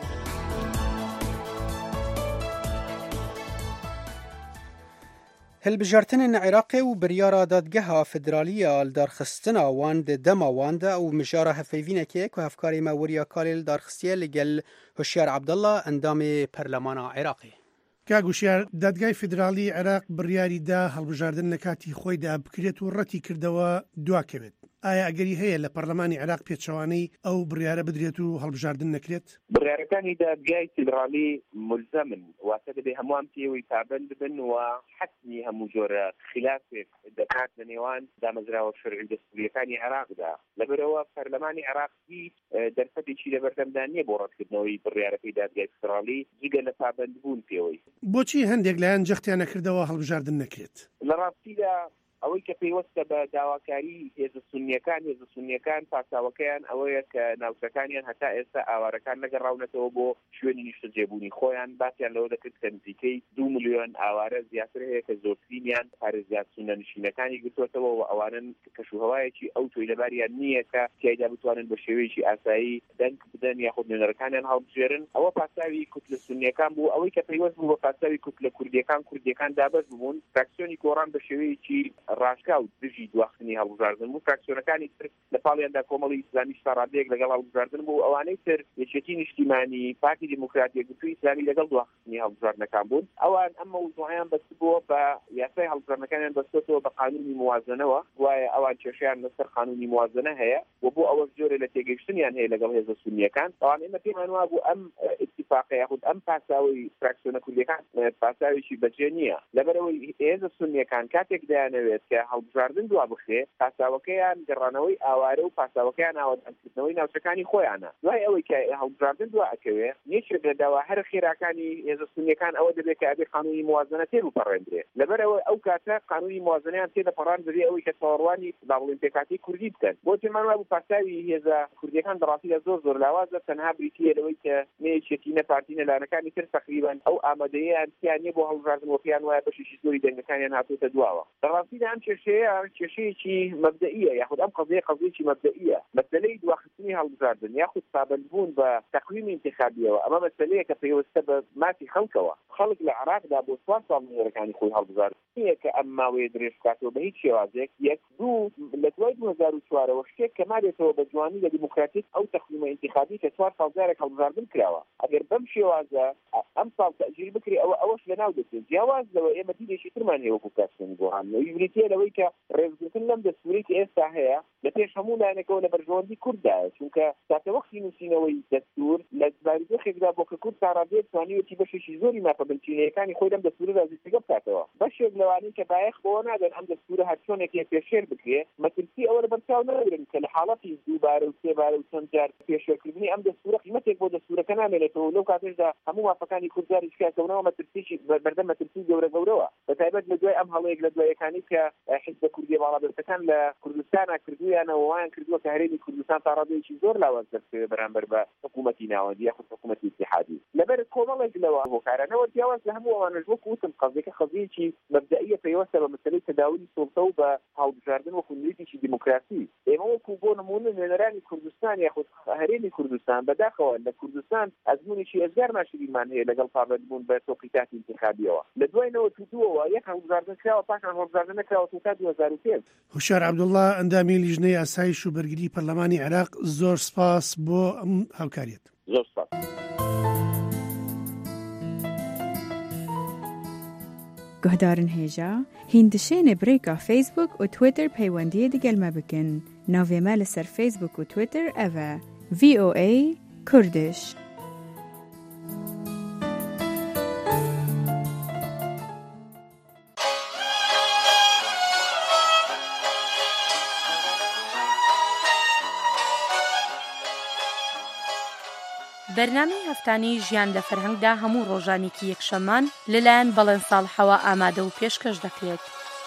هەلبژارتنên Iraqê û biryara dadgeha federaliya li darxistina wan di dema wan de û mijara hevpeyvînekê ku hevkarê me weriya kalê li darxistiye li gel Hoşyar Abdullah endamê Perlemana Iraqê. کاگوشیار دادگای فدرالی عێراق بڕیاری دا هەڵبژاردن لە کاتی خۆیدا بکرێت و ڕەتی کردەوە دواکەوێت. ئایا ئەگەری هەیە لە پەرلەمانی عێراق پێچەوانەی ئەو بڕیارە بدرێت و هەڵبژاردن نەکرێت؟ بڕیارەکانی دادگای فیدرالی ملزمن واتە دەبێ هەمووان پێوەی پابند بن و حتمی هەموو جۆرە خلافێک دەکات لە نێوان دامەزراوە شەرعی دەستوریەکانی عێراقدا. لەبەرەوە پەرلەمانی عێراق هیچ دەرفەتێکی لەبەردەمدا نییە بۆ ڕەتکردنەوەی بڕیارەکەی دادگای فیدرالی جگە لە پابندبوون پێوەی. بۆچی هەندێک لایەن جەختیان نەکردەوە هەڵبژاردن نەکرێت؟ لە ڕاستیدا ئەوەی کە پێیوەستە بە داواکاری هێزە سونیەکان پاساوەکەیان ئەوەیە کە ناوچەکانیان هەتا ئێستا ئاوارەکان نەگەڕاونەتەوە بۆ شوێنی نیشتەجێبوونی خۆیان باسییان لەوە دەکرد کە نزیکەی 2 ملیۆن ئاوارە زیاتر هەیە کە زۆرترینیان پارێزگار سونەنشینەکانی گرتوێتەوە و ئەوانن کەشوهەوایەکی ئەو تۆی لەباریان نییە کە تیایدا بتوانن بە شێوەیەکی ئاسایی دەنگ بدەن یاخود نوێنەرەکانیان هەڵبژێرن. ئەوە پاساوی کوتلە سونیەکان بوو. ئەوەی کە پێیوەست بوو بە پاساوی کوتلە کوردیەکان دابەز بوون فراکسیۆنی گۆڕان بە شێوەیەکی ڕاشکا و دژی دواخستنی هەڵبژاردن بوو. فراکسیۆنەکانی تر لە پاڵیاندا کۆمەڵی ئیسلامی شتاڕادەیەک لەگەڵ هەڵبژاردن بوو. ئەوانەی تر یەکێتی نیشتیمانی پارتی دیموکراتیە گوتووی ئیسلامی لەگەڵ دواخستنی هەڵبژاردنەکان بوون. ئەوان ئەم مەوزوعیان بەستبووە بە یاسای هەڵبژاردنەکانیان بەستێتەوە بە قانونی موازنەوە وایە ئەوان کێشەیان لەسەر قانونی موازنە هەیە و بۆ ئەوە جۆرە لە تێگەیشتنیان هەیە لەگەڵ هێزە سونیەکان. ئەوان ئێمە پێمان وا بوو ئەم اتفاقە یاخود ئەم پاساوی فراکسیۆنە کوردیەکان پاساویی بەجێ نییە. لەبەرەوەی هێزە سونیەکان کاتێک دەیانەوێت کە هەڵبژاردن دوا بخێ پاساوەکەیان گەڕانەوەی ئاوارە و پاساوەکەیان ئاوادانکردنەوەی ناوچەکانی خۆیانە. دوای ئەوەی کە هەڵبژاردن دوا ئەکەوێ یەکێک لە داوا هەر خێراکانی هێزە سونیەکان ئەوە دەبێت کە ئەبێ قانونی موازنە تێ بپەڕێندرێت. لەبەرەوە ئەو کاتە قانونی موازنەیان تێدەپەڕان بەبێ ئەوەی کە چاوەڕوانی باڵین پێکاتی کوردی بکەن. بۆ تێمان وا بوو پاساوی هێزە کوردیەکان بەڕاستیدا زۆر لاوازە تەنها بریتیە لەوەی کە نەیەکێتی نە پارتی نە لانەکانی تر تقریبا ئەو ئامادەیەیان تیان نییە بۆ هەڵبژاردن و پێیان وایە بەشێکی زۆری دەنگەکانیان هاتووەتە دواوە. بەڕاستیدا ئەم کێشەیەکی مبدئیە یاخود ئەم قضیەیەکی مبدئیە. مەسەلەی دواخستنی هەڵبژاردن یاخود پابندبوون بە تەقویم انتخابیەوە ئەمە مەسەلەیە کە پێوەستە بە ماتی خەڵکەوە. خەڵک لە عێراقدا بۆ 4 ساڵ نوێنەرەکانی خۆی هەڵبژاردن نییە کە ئەم ماوەیە درێژ بکاتەوە بە هیچ شێوازێک. یەک دوو لە دوای 2004ەوە شتێک کە مادێتەوە بە جوانی لە دیموکراتیک ئەو تەقویمە انتخابی کە 4 ساڵ جارێک هەڵبژاردن کراوە. ئەگەر بەم شێوازە ئەم ساڵ تەجریل بکرێ ئەوەش لەناو دەچێت. جیاواز لەوە ئێمە دیلێکی ترمان هەیە وەکو کارسێنی بۆ هەمنەوەی بریتە یەکێ لەوەی کە ڕێزگرتن لەم دەستوری ئێستا هەیە لە پێش هەموو لایەنێکەوە لە بەرژەوەندی کوردایە چونکە تاکەوەختی نووسینەوەی دەستور لە باریدۆخێکدا بۆ کە کورد ساڕادێ توانیوەتی بەشێکی زۆری ماپەبنچینەکانی خۆی لەم دەستورەدا جستەگە بکاتەوە بەشێک لەوانەی کە بایەخ بۆ نادەن ئەم دەستورە هەر چۆنێکی پێشێر بکرێ مەترسی ئەوە لە بەرچاو نەبرن کە لە حاڵەتی دووبارە و سێبارە و چەند جار پێشێرکردنی ئەم دەستورە قیمەتێک بۆ دەستورەکە نامێنێتەوە لەو کاتێشدا هەموو مافەکانی کورداری شکاکەونەوە مەترسیی بەردەم مەترسی گەورەوە بەتایبەت لە دوای ئەم هەڵەیەک لە دوایەکانی کە حیزب کوردی باڵادەستەکان لە کوردستانە کردویانەوە وایان کردووە کە هەرێمی کوردستان تا ڕادەیەکی زۆر لاوازدەست بەرامبەر بە حکوومەتی ناوەندی یاخود حکوومەتی اتحادی لەبەر کۆمەڵێک لەوە هۆکارانەوە جیاواز لە هەموو ئەوانەش وەکو وتم قەزێکە خەزیەکی مەبدەئیە پەیوەستە بە مەسەلەی تەداولی سوڵتە و بە هەڵبژاردن وەکو نوێژێکی دیموکراسی ئێمە وەکو بۆ نمونە نوێنەرانی کوردستان یاخود هەرێمی کوردستان بەداخەوە لە کوردستان ئەزمونێکی ئەزگار ناشرینمان هەیە لەگەڵ پارلەمانبوون بە تۆقیتاتی انتخابیەوە لە دوایەوە تووتووەوە یەک هەڵبژاردن کراوە پاشان هەڵبژاردن نەکراوە تا 2005 هوشار عەبدوڵڵا ئەندامی لیژنەی ئاسایش و بەرگری پەرلەمانی عێراق زۆر سپاس بۆ ئەم هاوکاریت زۆر سپاس گهدارن هێژا هیندشێنێ برێکا فیسبوک و تویتر پەیوەندیە دەگەلمە بکەن ناوێمە لەسەر فیسبوک و تویتر ئەڤە VOA کوردش بەرنامەی هەفتانەی ژیان لە فەرهەنگدا هەموو ڕۆژانێکی یەکشەممان لەلایەن بەڵێن ساڵحەوە ئامادە و پێشکەش دەکرێت.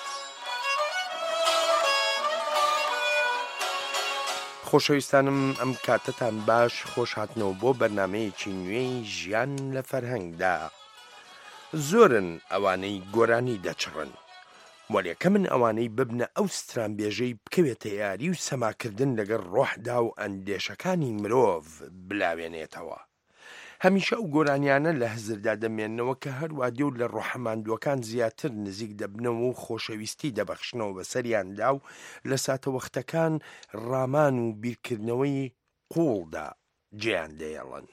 خۆشەویستانم ئەم کاتتان باش خۆش هاتنەوە بۆ بەرنمەیەکی نوێی ژیان لە فەرهەنگدا. زۆرن ئەوانەی گۆرانی دەچڕن وەلێکە من ئەوانەی ببنە ئەو سترانبێژەی بکەوێتە یاری و سەماکردن لەگەڵ ڕۆحدا و ئەندێشەکانی مرۆڤ بلاوێنێتەوە. هەمیشە ئەو گۆرانیانە لە هەزردا دەمێننەوە کە هەروە دێ و لە ڕۆحەماندووەکان زیاتر نزیک دەبنەوە و خۆشەویستی دەبەخشنەوە بەسەریاندا و لە ساتەوەختەکان ڕامان و بیرکردنەوەی قوڵدا جیان دەیەڵن.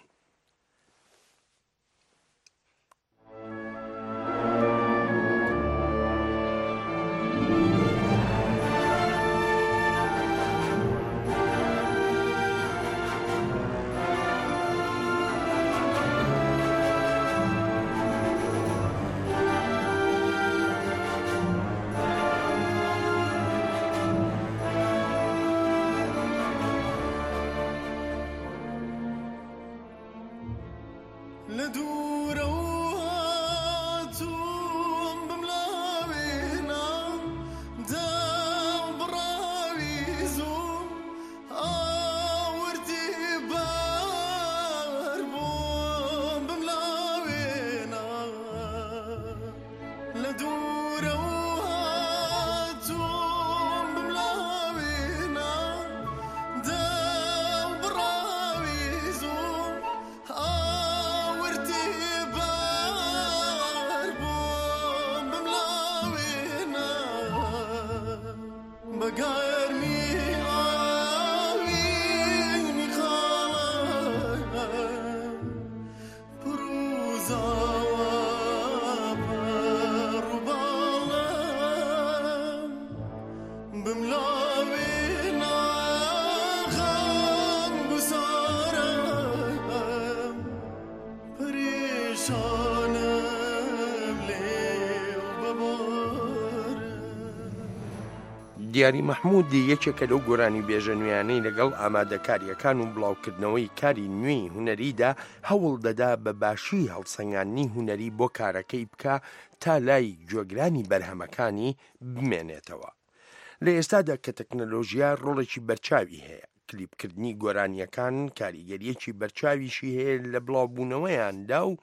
دیاری مەحموود یەکێکە لەو گۆرانی بێژە نوێیانەی لەگەڵ ئامادەکاریەکان و بڵاوکردنەوەی کاری نوێی هونەریدا هەوڵ دەدا بە باشی هەڵسەنگاندنی هونەری بۆ کارەکەی بکە تا لای گوێگرانی بەرهەمەکانی بمێنێتەوە. لە ئێستادا کە تەکنەلۆژیا ڕۆڵێکی بەرچاوی هەیە، کلیپکردنی گۆرانیەکان کاریگەریەکی بەرچاویشی هەیە لە بڵاوبوونەوەیاندا و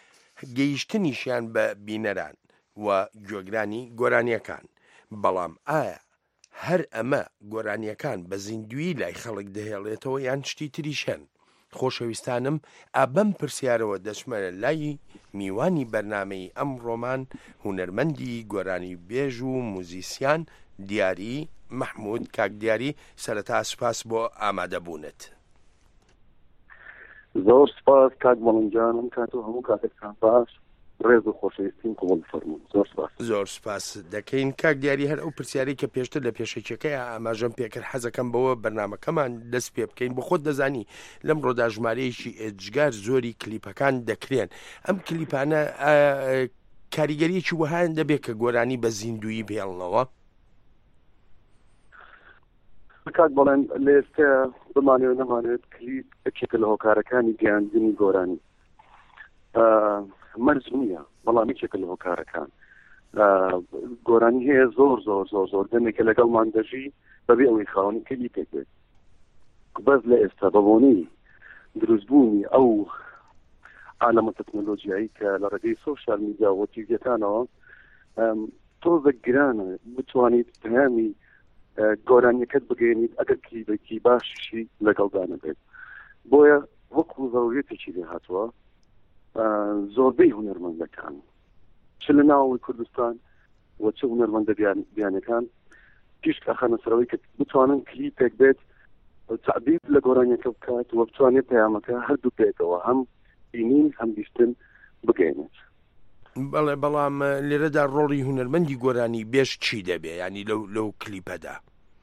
گەیشتنیشیان بە بینەران و گوێگرانی گۆرانیەکان. بەڵام ئایا هەر ئەمە گۆرانیەکان بە زیندوی لای خەڵک دەهێڵێتەوە یان شتی تریش هەن؟ خۆشەویستانم ئابەم پرسیارەوە دەچمەرە لای میوانی بەرنامەی ئەم ڕۆمان هونەرمەندی گۆرانی بێژ و موزیسیان دیاری مەحموود. کاک دیاری سەرەتا سوپاس بۆ ئامادەبوونت. زۆر سپاس کاک بەڵنجانم کاتۆ هەموو کاتێکتان باش ڕێز و خۆشەویستیم کۆمەڵ فەرموون. زۆر سپاس دەکەین کاک دیاری هەر ئەو پرسیاری کە پێشتر لە پێشەکەی ئاماژەم پێکرد حەزەکەم بەوە بەرنامەکەمان دەست پێ بکەین بۆ خۆت دەزانی لەم ڕۆدا ژمارەیەکی ئێجگار زۆری کلیپەکان دەکرێن ئەم کلیپانە کاریگەریەکی وەهایان دەبێت کە گۆرانی بە زیندویی بێڵنەوە کاک بەڵێن لە ئێستا بمانێت نەمانێت کلیپ یەکێکە لە هۆکارەکانی گەیاندنی گۆرانی مەرج نییە بەڵام یەکێکە لە هۆکارەکان گۆرانی هەیە زۆر زۆر زۆر زۆر دەمێکە لەگەڵمان دەژی بەبێ ئەوەی خاوەنی کلیپێک بێت بەس لە ئێستا بەبوونی دروستبوونی ئەو عالەمە تەکنۆلۆژیایی کە لە ڕێگەی سۆشیال میدیا و تیڤیەکانەوە تۆزە گرانە بتوانیت پەیامی گۆرانیەکەت بگەێنیت ئەگەر کلیبێکی باشیشی لەگەڵدانە بێت بۆیە وەکو ضرورەتێکی لێ هاتووە زۆربەی هونەرمەندەکان چ لە ناوەوەی کوردستان و چه هونەرمەندە بیانەکان پیش ئەخەنە سەرەوەی کە بتوانن کلیپێک بێت تعبیر لە گۆرانیەکە بکات و بتوانێت پەیامەکە هەردوو بێتەوە هەم بینین هەم بیستن بگەێنێت بەڵێ بەڵام لێرەدا ڕۆڵی هونەرمەندی گۆرانی بێش چی دەبێ ینی لەو کلیپەدا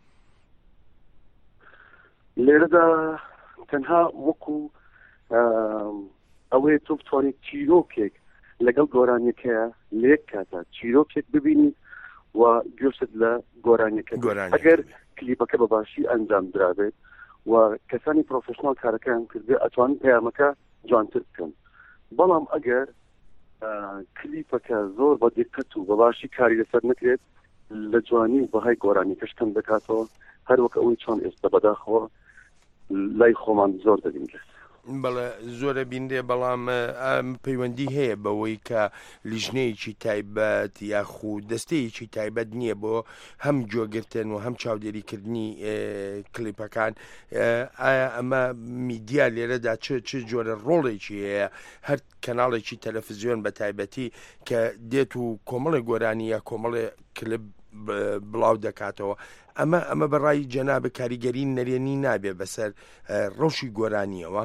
لێرەدا تەنها وەکو ئەوەیە تۆ بتوانیت چیرۆکێک لەگەڵ گۆرانیەکەیە لێک کاتە چیرۆکێک ببینیت و گوێشت لە گۆرانیەکە ئەگەر کلیپەکە بەباشی ئەنجام درابێت و کەسانی پرۆفشنال کارەکەیان کردێ ئەتوانن پەیامەکە جوانتر بکەن بەڵام ئەگەر کلیپەکە زۆر بە دقت و بەباشی کاری لەسەر نکرێت لە جوانی و بەهای گۆرانیەکەش کەم دەکاتەوە هەر وەک ئەوەی چۆن ئێستا بەداخەوە لای خۆمان زۆر دەبینرێت بەڵێ زۆرە بیندێ بەڵام پەیوەندی هەیە بەوەی کە لیژنەیەکی تایبەت یاخو دەستەیەکی تایبەت نییە بۆ هەم جۆگرتن و هەم چاودێریکردنی کلیپەکان ئایا ئەمە میدیا لێرەدا چ جۆرە ڕۆڵێکی هەیە هەر کەناڵێکی تەلەڤیزیۆن بە تایبەتی کە دێت و کۆمەڵی گۆرانی یا کۆمەڵی کلیپ بڵاو دەکاتەوە ئەمە بەڕای جەنابە کاریگەری نەرێنی نابێ بەسەر ڕۆژی گۆرانیەوە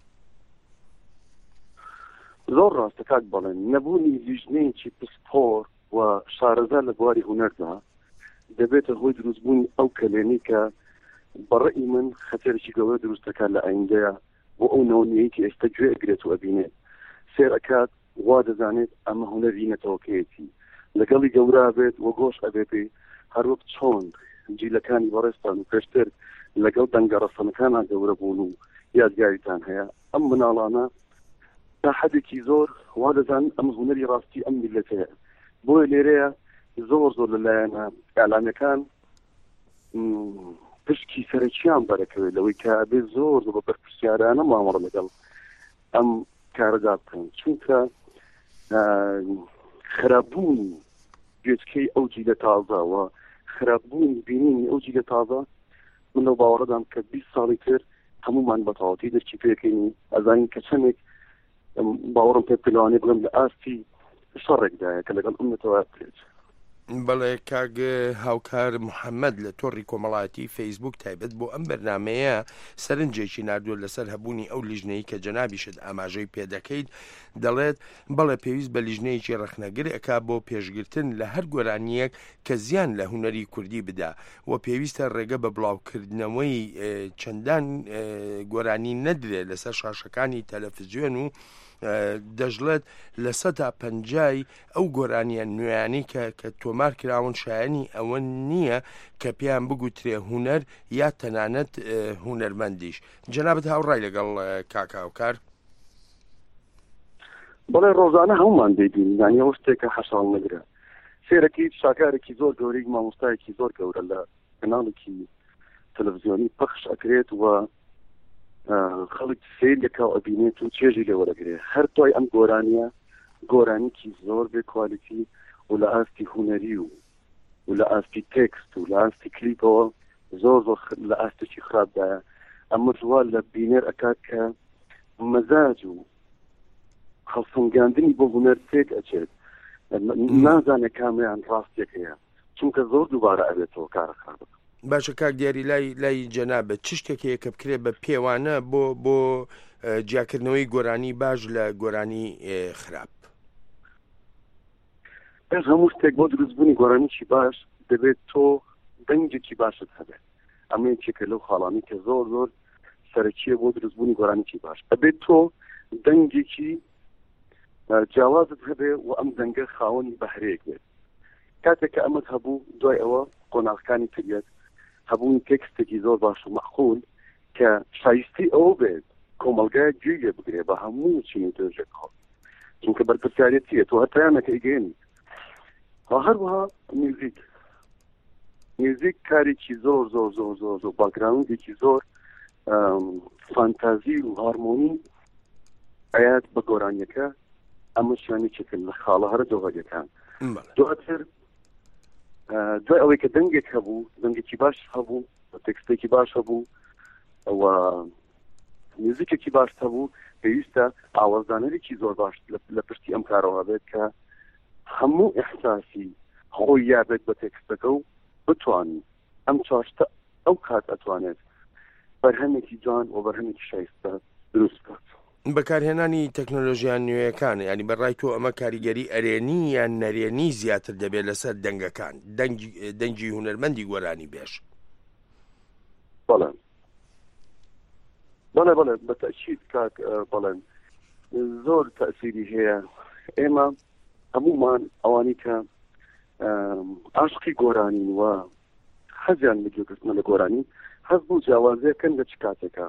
زۆر ڕاستە کاک بەڵێن نەبوونی لیژنەیەکی پسپۆر و شارەزار لە بواری هونەردا دەبێتە هۆی دروستبوونی ئەو کەلێنی کە بەڕێی من خەتەرێکی گەورە دروستەکان لە ئایندەیە بۆ ئەو نەوەنیەیەکی ئێستا گوێ ئەگرێت و ئەبینێت سێر ئەکات وا دەزانێت ئەمە هونەری نەتەوەکەیەتی لەگەڵی گەورە بێت و گۆش ئەبێتێ هەروەک چۆن جیلەکانی بەڕێستان و پێشتر لەگەڵ دەنگەڕەسەنەکانان گەورە بوون و یادگاریتان هەیە ئەم مناڵانە تا حدێکی زۆر وا دەزان ئەم هونەری ڕاستی ئەم میلەتەیە بۆیە لێرەیە زۆر زۆر لەلایەنە ئەعلامەکان پشکی سەرەکیان بەرەکەوێت لەوەی کە بێ زۆر بە بەرپرسیارانە مامەڵە لەگەڵ ئەم کارەدا بکەن چونکە خراپبوونی گوێچکەی ئەو جیلە تازەوە خراپبوونی بینینی ئەو جیلە تازە من لەو باوەڕەدام کە 20 ساڵی تر هەمومان بەتەواوەتی دەرکی پێکەینی ئەزانین کە چەندێک باوەڕم پێ پلوانێ بڵم لە ئاستی شەڕێکدایە کە لەگەڵ ئەمەتەوە بکرێت بەڵێ کاگ هاوکار محەممەد لە تۆڕی کۆمەڵاتی فەیسبوک تایبەت بۆ ئەم بەرنمەیە سەرنجێکی نردووە لەسەر هەبوونی ئەو لیژنەی کە جەنابیشت ئاماژەی پێدەکەیت دەڵێت بەڵێ پێویست بە لیژنەیەکی ڕەخنەگر ئەکا بۆ پێشگرتن لە هەر گۆرانیەک کە زیان لە هونەری کوردی بدا و پێویستە ڕێگە بە بڵاوکردنەوەی چەندان گۆرانی نەدرێت لەسەر شاشەکانی تەلەڤیزیۆن و دەژڵێت لە 150 ئەو گۆرانیان نوێیانی کە تۆمار کراون شایانی ئەوە نییە کە پێیان بگوترێ هونەر یا تەنانەت هونەرمەندیش جەنابەت هاوڕای لەگەڵ کاکاوکار بەڵێ ڕۆژانە هەمومان دەبین یانی ئەو شتێکە حەشاڵ نەگرە سێرەکی شاکارێکی زۆر گەورەی مامۆستایەکی زۆر گەورە لە کەناڵێکی تەلەڤیزیۆنی پەخش ئەکرێت و خەڵک سیرێکا ئەبینێت و چێژی لێ وەرەگرێ هەر توای ئەم گۆرانیە گۆرانیکی زۆر بێ کوالیتی و لە ئاستی هونەری و لە ئاستی تێکست و لە ئاستی کلیپەوە زۆر زۆر لە ئاستێکی خراپدایە ئەمە جوال لە بینێر ئەکات کە مەزاج و خەڵسەنگاندنی بۆ هونەر تێک ئەچێت نازانێت کامیان ڕاستێکەیە چونکە زۆر دووبارە ئەبێتەوە کارە خراپە باشە کاک دیاری لای جەنابەت چ شتێکەیە کە بکرێت بە پێوانە بۆ جیاکردنەوەی گۆرانی باش لە گۆرانی خراپ ئەس هەموو شتێک بۆ دروستبوونی گۆرانیی باش دەبێت تۆ دەنگێکی باشت هەبێت ئەمە یەکێکە لەو خاڵانی کە زۆر زۆر سەرەکیە بۆ دروستبوونی گۆرانیی باش ئەبێت تۆ دەنگێکی جیاوازت هەبێ و ئەم دەنگە خاوەنی بەهرەیەک بێت کاتێک کە ئەمەت هەبوو دوای ئەوە قۆناغەکانی تریەت هەبوونی تێکستێکی زۆر باش و مەعقول کە شایستی ئەوە بێت کۆمەلگایە گوێ بگرێ بە هەموو چین و توێژێک خۆ چونکە بەرپرسیارەتیە تۆ هەتایانەکە ئیگەێنی هەروەها میوزیک کارێکی زۆر زۆر زۆر زۆر زۆر باگراوندێکی زۆر فانتازی و هارمۆنی ئايات بە گۆرانیەکە ئەمە شانێکێکن لە خاڵە هەرە دۆغەریەکان دواتر دوای ئەوەی کە دەنگێک هەبوو دەنگێکی باش هەبوو تێکستێکی باش هەبوو و میوزیکێکی باش هەبوو پێویستە ئاوازدانەرێکی زۆر باش لە پشتی ئەم کارەوە بێت کە هەموو ئیحساسی خۆی یابێت بە تێکستەکە و بتوانین ئەم چاشتە ئەو کات ئەتوانێت بەرهەمێکی جوان و بەرهەمێکی شایستە دروست بکات بەکارهێنانی تەکنۆلۆژیان نوێیەکان ینی بەڕای تۆ ئەمە کاریگەری ئەرێنی یان نەرێنی زیاتر دەبێت لەسەر دەنگەکان دەنگی هونەرمەندی گۆرانی بێش بەڵێن بەڵێ بەتەشید کاک بەڵێن زۆر تەسیری هەیە ئێمە هەمومان ئەوانی کە عاشقی گۆرانین و حەزیان لەگوێگرتنە لە گۆرانی هەز بوو جیاوازیەکەن لە چ کاتێکە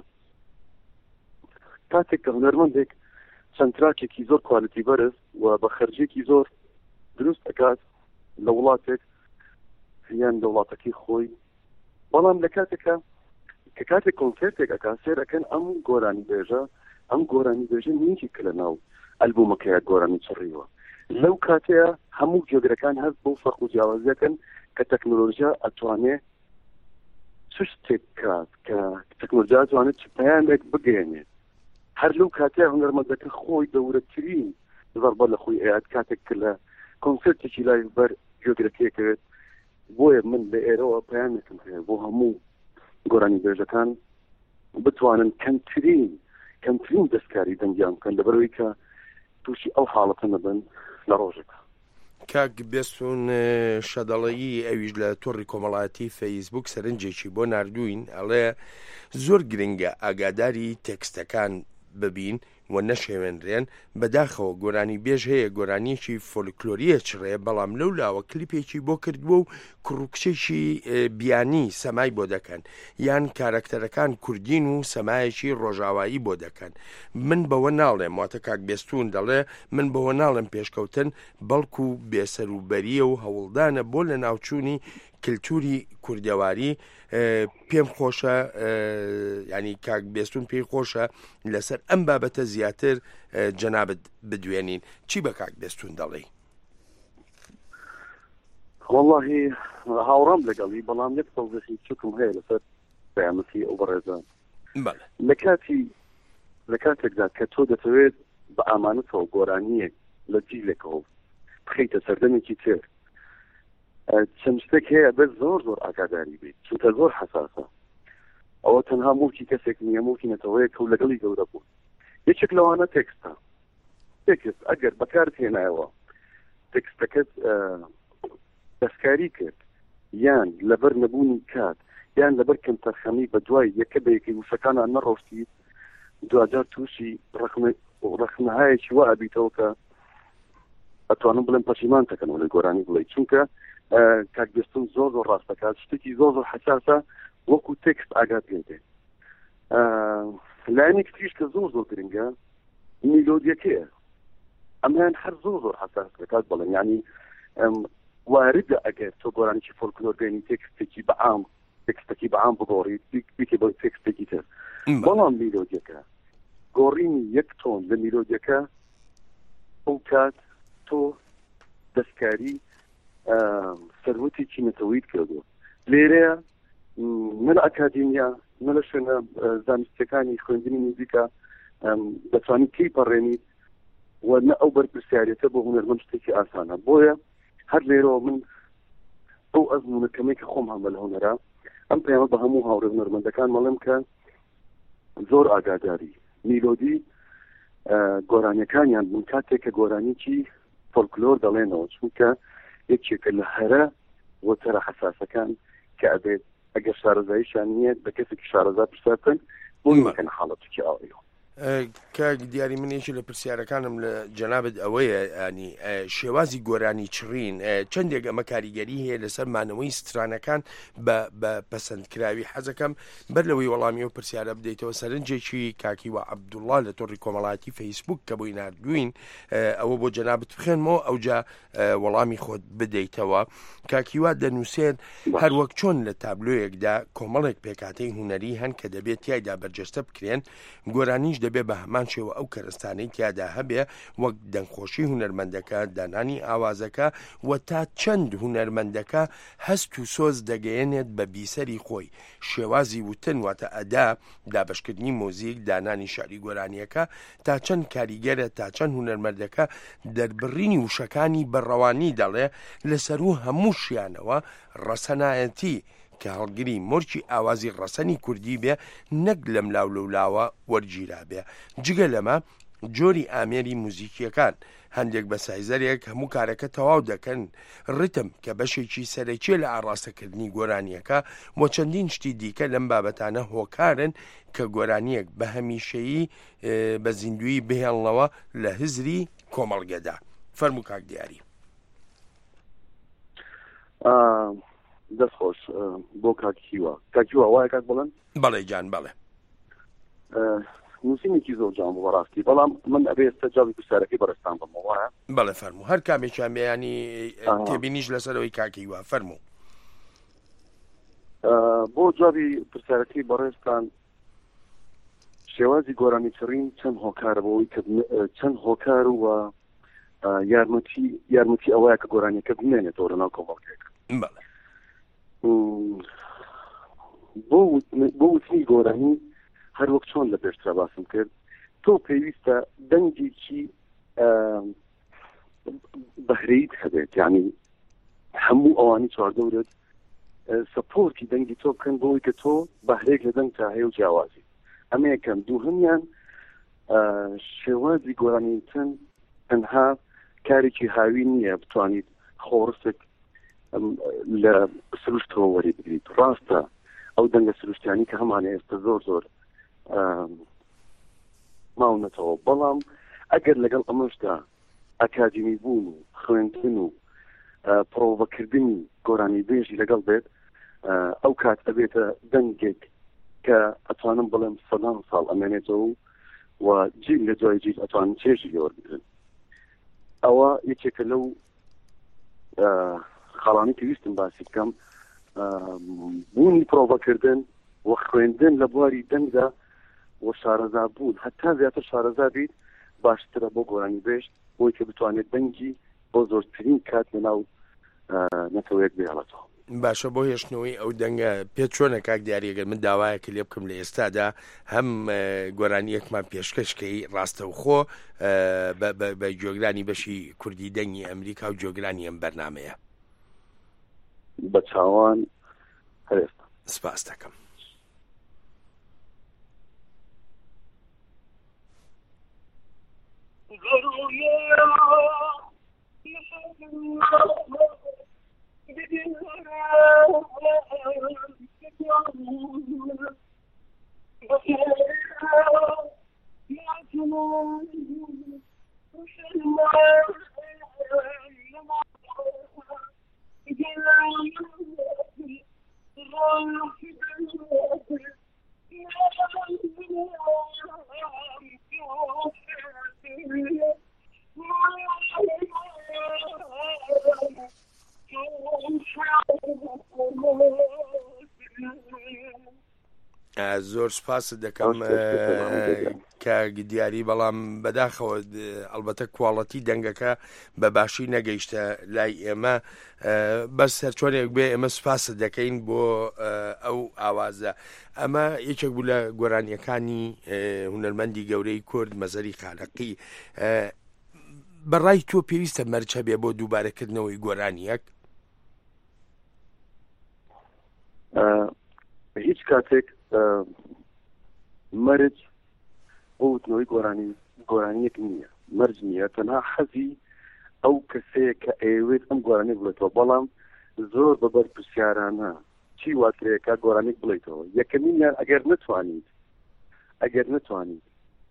کاتێک کە هونەرمەندێک چەند تراکێکی زۆر کوالیتی بەرز و بە خەرجێکی زۆر دروست دەکات لە وڵاتێک یان لە وڵاتەکەی خۆی بەڵام لە کاتێکە کە کاتێک کۆنسێرتێک ئەکا سێرەکەن ئەم گۆرانی بێژە نیکی کە لە ناو ئەلبومەکەیە گۆرانی چڕیوە لەو کاتەیە هەموو جێگرەکان هەست بۆ فەرق و جیاوازیەکەن کە تەکنۆلۆژیا ئەتوانێت چ شتێک کات کە تەکنۆلۆژیا ئەتوانێت چ پەیامێک بگەێنێت هەر لەو کاتەیە هونەرمەندەکە خۆی دەورەترین زەربە لە خۆی ئەیات کاتێک کە لە کۆنسێرتێکی لای بەر جێگرەکەیەکەوێت بۆیە من لە ئێرەوە پەیامێکم هەیە بۆ هەموو گۆرانی بێژەکان بتوانن کەمترین دەستکاری دەنگیان بکەن لەبەرەوەی کە تووشی ئەو حاڵەتە نەبن لە ڕۆژێکە کاک بێستون شەدەڵەیی ئەویش لە تۆڕی کۆمەڵایەتی فەیسبوک سەرنجێکی بۆ ناردوین ئەڵێ زۆر گرنگە ئاگاداری تێکستەکان ببین و نەشێوێنرێن بەداخەوە گۆرانی بێژ هەیە گۆرانیەکی فۆلکلۆریە چڕێ بەڵام لەو لاوە کلیپێکی بۆ کردووە و کوڕکچێکی بیانی سەمای بۆ دەکەن یان کارەکتەرەکان کوردین و سەمایەکی ڕۆژاوایی بۆ دەکەن من بەوە ناڵێم واتە کاک بێستون دەڵێ من بەوە ناڵێم پێشکەوتن بەڵکو بێسەروبەریە و هەوڵدانە بۆ لە ناوچوونی کللتوری کوردەواری پێم خۆشە ینی کاک بێستون پێی خۆشە لەسەر ئەم بابەتە زیاتر جەنابەت بدوێنین چی بە کاک بێستون دەڵێ واللهی هاوڕام لەگەڵی بەڵام یەک تەوزیحی چوکم هەیە لەسەر بەیانەتی ئەو بەڕێزە لە کاتێکدا کە تۆ دەتەوێت بە ئامانەتەوە گۆرانیەک لە جیلێکەوە بخەیتە سەردەمێکی تر چەند شتێک هەیە بێت زۆر زۆر ئاگاداری بێت چونکە زۆر حەساسە ئەوە تەنها موڵکی کەسێک نییە موڵکی نەتەوەیە کە و لەگەڵی گەورە بوو یەکێک لەوانە تێکستە تێکست ئەگەر بەکارت هێنایەوە تێکستەکەت دەستکاری کرد یان لەبەر نەبوونی کات یان لەبەر کەم تەرخەمی بە دوای یەکە بە یەکەی وشەکانان نەڕۆشتی دوجار تووشی ڕەخنەهایەکی وا ئەبیتەوە کە ئەتوانم بڵێم پەشیمان دەکەنەوە لە گۆرانی بڵێ چونکە کاک بێستون زۆر زۆر ڕاست دەکات شتێکی زۆر زۆر حەساسە وەکو تێکست ئاگات پێدێ لایەنێک تریش کە زۆر زۆر گرنگە میلۆدیەکەیە ئەمان هەر زۆر زۆر حەساس دەکات بڵێن یعنی واردە ئەگەر تۆ گۆرانێکی فۆلکلۆر بێنی تێکستێکی بەعام بگۆڕیت بیکە بۆ تێکستێکی تر بەڵام میلۆدیەکە گۆڕینی یەک تۆن لە میلۆدیەکە ئەو کات تۆ دەستکاری سەروەتێکی نەتەوەیت کردو لێرەیە من ئەکادیمیا من لە شوێنە زانستیەکانی خوێندنی موزیکا دەتوانیت کەی پەڕێنیت و نە ئەو بەرپرسیارەتە بۆ هونەرمەند شتێکی ئاسانە بۆیە هەر لێرەوە من ئەو ئەزمونەکەمەی کە خۆم هەمە لە هونەرە ئەم پەیامە بە هەموو هاوڕێ هونەرمەندەکان مەڵێم کە زۆر ئاگاداری میلۆدی گۆرانیەکانیان بوون کاتێک کە گۆرانیکی فۆلکلۆر دەڵێنەوە چونکە یەکێکە لە هەرە وەتەرە حساسەکان کە ئەبێت ئەگەر شارەزاییشان نییە بە کەسێکی شارەزا پرسەکەن بۆ مەکەن حاڵەتێکی ئاوەیەوە. کە دیاری منێکی لە پرسیارەکانم لە جەنابەت ئەوەیە ینی شێوازی گۆرانی چڕین چەندێک ئەمە کاریگەری هەیە لەسەر مانەوەی سترانەکان بە پەسەندکراوی حەزەکەم بەر لەوەی وەڵامی و پرسیارە بدەیتەوە سەرنجێکی کاکی و عەبدوڵڵا لە تۆڕی کۆمەڵایەتی فەیسبوک کە بۆی نردوین ئەوە بۆ جەنابەت بخێنمەوە ئەوجا وەڵامی خۆت بدەیتەوە. کاکیوا دەنووسێت هەر وەک چۆن لە تابلۆیەکدا کۆمەڵێک پێکاتەی هوەری هەن کە دەبێت تایدا بەرجەستە بکرێن گۆرانیش دەبێت بە هەمان شێوە ئەو کەرستانەی تیادا هەبێ وەک دەنگخۆشی هونەرمەندەکە دانانی ئاوازەکە و تا چەند هونەرمەندەکە هەست و سۆز دەگەیەنێت بە بیسەری خۆی شێوازی وتن واتە ئەدا دابشکردنی مۆزیک دانانی شاری گۆرانیەکە تا چەند کاریگەرە تا چەند هونەرمەندەکە دەربڕینی وشەکانی بەڕەوانی دەڵێ لەسەر و هەموو شیانەوە ڕەسەنایەتی کە هەڵگری مۆرچی ئاوازی ڕەسەنی کوردی بێ نەک لەم لاو لەولاوە وەرگیرا بێ. جگە لەمە جۆری ئامێری موزیکیەکان هەندێک بە سایزەرێک هەموو کارەکە تەواو دەکەن ڕتم کە بەشێکی سەرەکیە لە ئاڕاستەکردنی گۆرانیەکە بۆ چەندین شتی دیکە لەم بابەتانە هۆکارن کە گۆرانیەک بە هەمیشەیی بە زیندوی بهێڵنەوە لە هزری کۆمەڵگەدا. فەرموو کاک دیاری. دەستخۆش بۆ کاکیوە کاکیوە وایە کاک بڵێن؟ بەڵێ جان بەڵێ. نووسینێکی زۆر جان بۆ ڕاستی بەڵام من ئەبێ سەرجاوی پرسیارەکەی بەڕێستان بم وایە؟ بەڵێ فەرموو هەر کامێکیان بەیانی تێبینیش لەسەرەوەی کاکیوە فەرموو. بۆ جوابی پرسیارەکەی بەڕێستان شێوازی گۆرانی چڕین چەند هۆکارە بۆەوەی کە چەند هۆکار و یارمەتی ئەوەیە کە گۆرانیەکە بمێنێتەوە لەناو کۆمەڵگەیەک. بۆ وتنی گۆرانی هەر وەک چۆن لە پێشترا باسم کرد تۆ پێویستە دەنگێکی بەهرەیت هەبێت یعنی هەموو ئەوانی چواردەورت سەپۆرتی دەنگی تۆ بکەن بۆی کە تۆ بەهرەیەک لە دەنگ تا هەیە و جیاوازی ئەمە یەکەم. دووهەمیان شێوازی گۆرانیتن تەنها کارێکی هاوی نییە بتوانیت خۆڕستێک لە سروشتەوە وەری بگریت. ڕاستە ئەو دەنگە سروشتیانی کە هەمانە ئێستا زۆر زۆر ماونەتەوە بەڵام ئەگەر لەگەڵ ئەمەشدا ئەکادمی بوون و خوێندن و پرۆڤەکردنی گۆرانی بێژی لەگەڵ بێت ئەو کات ئەبێتە دەنگێک کە ئەتوانم بڵێم سەدان ساڵ ئەمێنێتەوە و جیل لە دوای جیل ئەتوانن چێژی لێوەربگرن. ئەوە یەکێکە لەو خاڵانی پێویستم باسی بکەم بوونی پرۆڤەکردن و خوێندن لە بواری دەنگدا و شارەزا بوون هەتا زیاتر شارەزا بیت باشترە بۆ گۆرانی بێژ بۆی کە بتوانێت دەنگی بۆ زۆرترین کات لەناو نەتەوەیەک بێڵێتەوە. باشە بۆ هێشتنەوەی ئەو دەنگە پێ چۆنە کاک دیاریەگەر من داوایەکە لێ بکەم لە ئێستادا هەم گۆرانیەکمان پێشکەشکەی ڕاستەوخۆ بە جۆگرانی بەشی کوردی دەنگی ئەمریکا و جۆگرانی ئەم بەرنامەیە بە چاوان هەرێستا سپاس دەکەم. زۆر سپاس دەکەم کە دیاری بەڵام بەداخەوە ئەلبەتە کوواڵەتی دەنگەکە بە باشی نەگەیشتە لای ئێمە بەس هەرچۆنێک بێ ئێمە سپاس دەکەین بۆ ئەو ئاوازە. ئەمە یەکێک بوو لە گۆرانیەکانی هونەرمەندی گەورەی کورد مەزەری خالقی. بەڕای تۆ پێویستە مەرج هەبێ بۆ دووبارەکردنەوەی گۆرانیەک؟ هیچ کاتێک مەرج بۆ وتنەوەی گۆرانیەک نییە، مەرج نییە، تەنها حەزی ئەو کەسەیە کە ئەوێت ئەم گۆرانێک بڵێتەوە بەڵام زۆر بەبەر پرسیارانە چی واترەیەکە گۆرانێک بڵێتەوە یەکەمینیان ئەگەر نتوانیت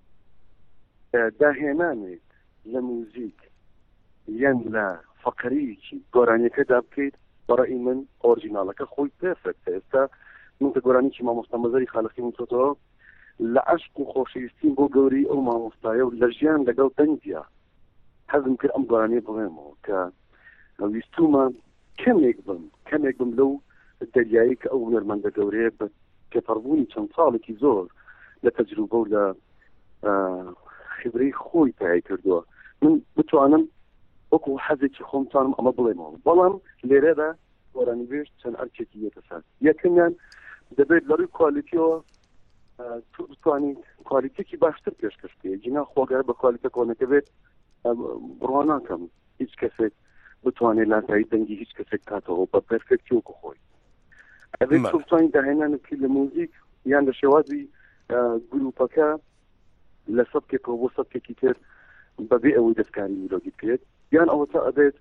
داهێنانێت لە موزیک یان لە فەقەرەیەکی گۆرانیەکەدا بکەیت بەڕای من ئۆریجیناڵەکە خۆی پێرفێکتە ئێستا من کە گۆرانێکی مامۆستا مەزەری خالقی وتۆتەوە لە عەشق و خۆشەویستیم بۆ گەوری ئەو مامۆستایە و لە ژیان لەگەڵ دەنگیا حەزم کرد ئەم گۆرانیە بڵێمەوە کە ویستومە کەمێک بم لەو دەریایی کە ئەو هونەرمەندە گەورەیە بە تێپەڕبوونی چەند ساڵێکی زۆر لە تەجروبە و لە خبرەی خۆی تایە کردووە من بتوانم وەکو حەزێکی خۆمتانم ئەمە بڵێمەوە بەڵام لێرەدا گۆرانی بێژ چەند ئەرکێکی یەکەسان یەکەمیان دەبێت لەڕووی کوالیتیەوە توانیت کوالیتێکی باشتر پێشکەش بکەیت جینا خۆگەر بە کوالیتە کۆنەکە بێت بڕوا ناکەم هیچ کەسێک بتوانێت لاتایی دەنگی هیچ کەسێک کاتەوە بە پەرفێکتی وەکو خۆی ئەبێت توانین داهێنانێکی لە موزیک یان لە شێوازی گروپەکە لە سەبکێکەوە بۆ سەبکێکی تر بەبێ ئەوەی دەستکاری میلۆدی بکرێت یان ئەوە تا ئەبێت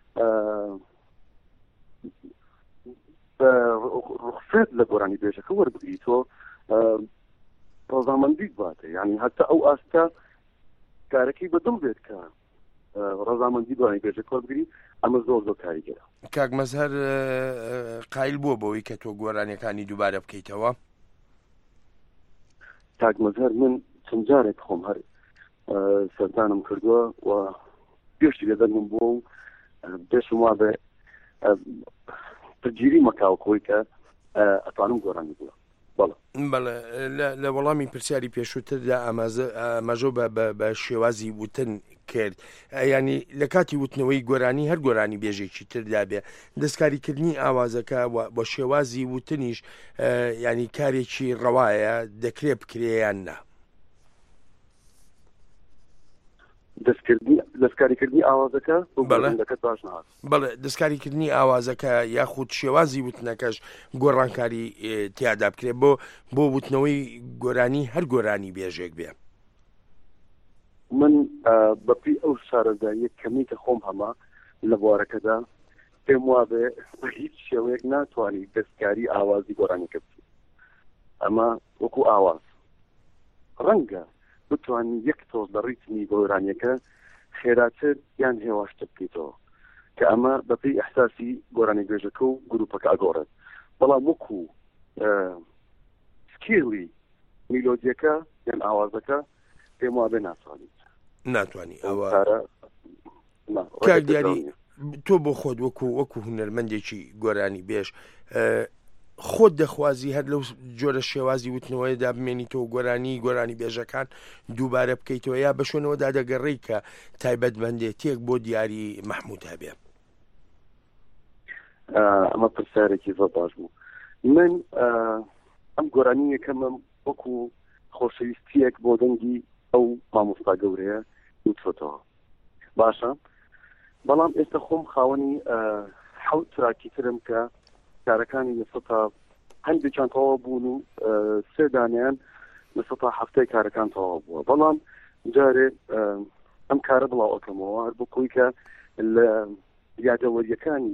ڕخسەت لە گۆرانی بێژەکە وەربگریتەوە ڕەزامەندی باتە یعنی هەتا ئەو ئاستا کارەکەی بەدڵ بێت کە ڕەزامەندی گۆرانی بێژەکە وەربگری ئەمە زۆر کاریگەرە کاک مەزهەر قایل بووە بەوەی کە تۆ گۆرانیەکانی دووبارە بکەیتەوە کاک مەزهەر من چەند جارێک خۆم هەر سەردانم کردووە و پێشتی لەدەرم بووە و پێشم وا بێ پرگیری مەکاوکۆی کە ئەتوانم گۆرانی بووە بەڵێ لە وەڵامی پرسیاری پێشووتردا ئاماژۆ بە شێوازی وتن کرد ینی لە کاتی وتنەوەی گۆرانی هەر گۆرانی بێژێکی تردا بێ دەستکاریکردنی ئاوازەکە بۆ شێوازی وتنیش ینی کارێکی ڕەوایە دەکرێت بکرێیان نا دەستکاریکردنی ئاوازەکە بەڵێ دەستکاریکردنی ئاوازەکە یاخود شێوازی وتنەکەش گۆڕانکاری تیادا بکرێت بۆ وتنەوەی گۆرانی هەر گۆرانی بێژێک بێ من بەپی ئەو شارەزاییە کەمیکە خۆم هەما لە بوارەکەدا پێم وابێ بە هیچ شێوەیەک ناتوانانی دەستکاری ئاوازی گۆرانیەکە بکەیت ئەمە وەکو ئاواز ڕەنگە بتوانین یەک تۆز لە ڕیتمی گۆرانیەکە خێراتر یان هێواشتر بکەیتەوە کە ئەمە بەپی ئەحساسی گۆرانی بێژەکە و گروپەکە ئەگۆڕێت بەڵام وەکو سکیڵی میلۆدیەکە یان ئاوازەکە پێم وابێ ناتوانی ئەوە کاک دیاری تۆ بۆ خۆت وەکو هونەرمەندێکی گۆرانی بێژ خۆت دەخوازی هەر لەو جۆرە شێوازی وتنەوەیدا بمێنیتەوە گۆرانی بێژەکان دووبارە بکەیتەوە یا بە شوێنەوەدا دەگەڕێی کە تایبەتمەندێتێک بۆ دیاری مەحموود هەبێ ئەمە پرسیارێکی زۆر باش بوو من ئەم گۆرانی یەکەمم وەکو خۆشەویستیەک بۆ دەنگی ئەو مامۆستا گەورەیە وتۆتەوە باشە بەڵام ئێستا خۆم خاوەنی حەوت تراکی ترم کە کارەکانی لە سەتا هەندێکیان تەواو بوون و سێ دانیان لە سەتا هەفتەی کارەکان تەواو بووە بەڵام جارێ ئەم کارە بڵاو ئەکەمەوە هەر بۆ کۆی کە لە یادەوەریەکانی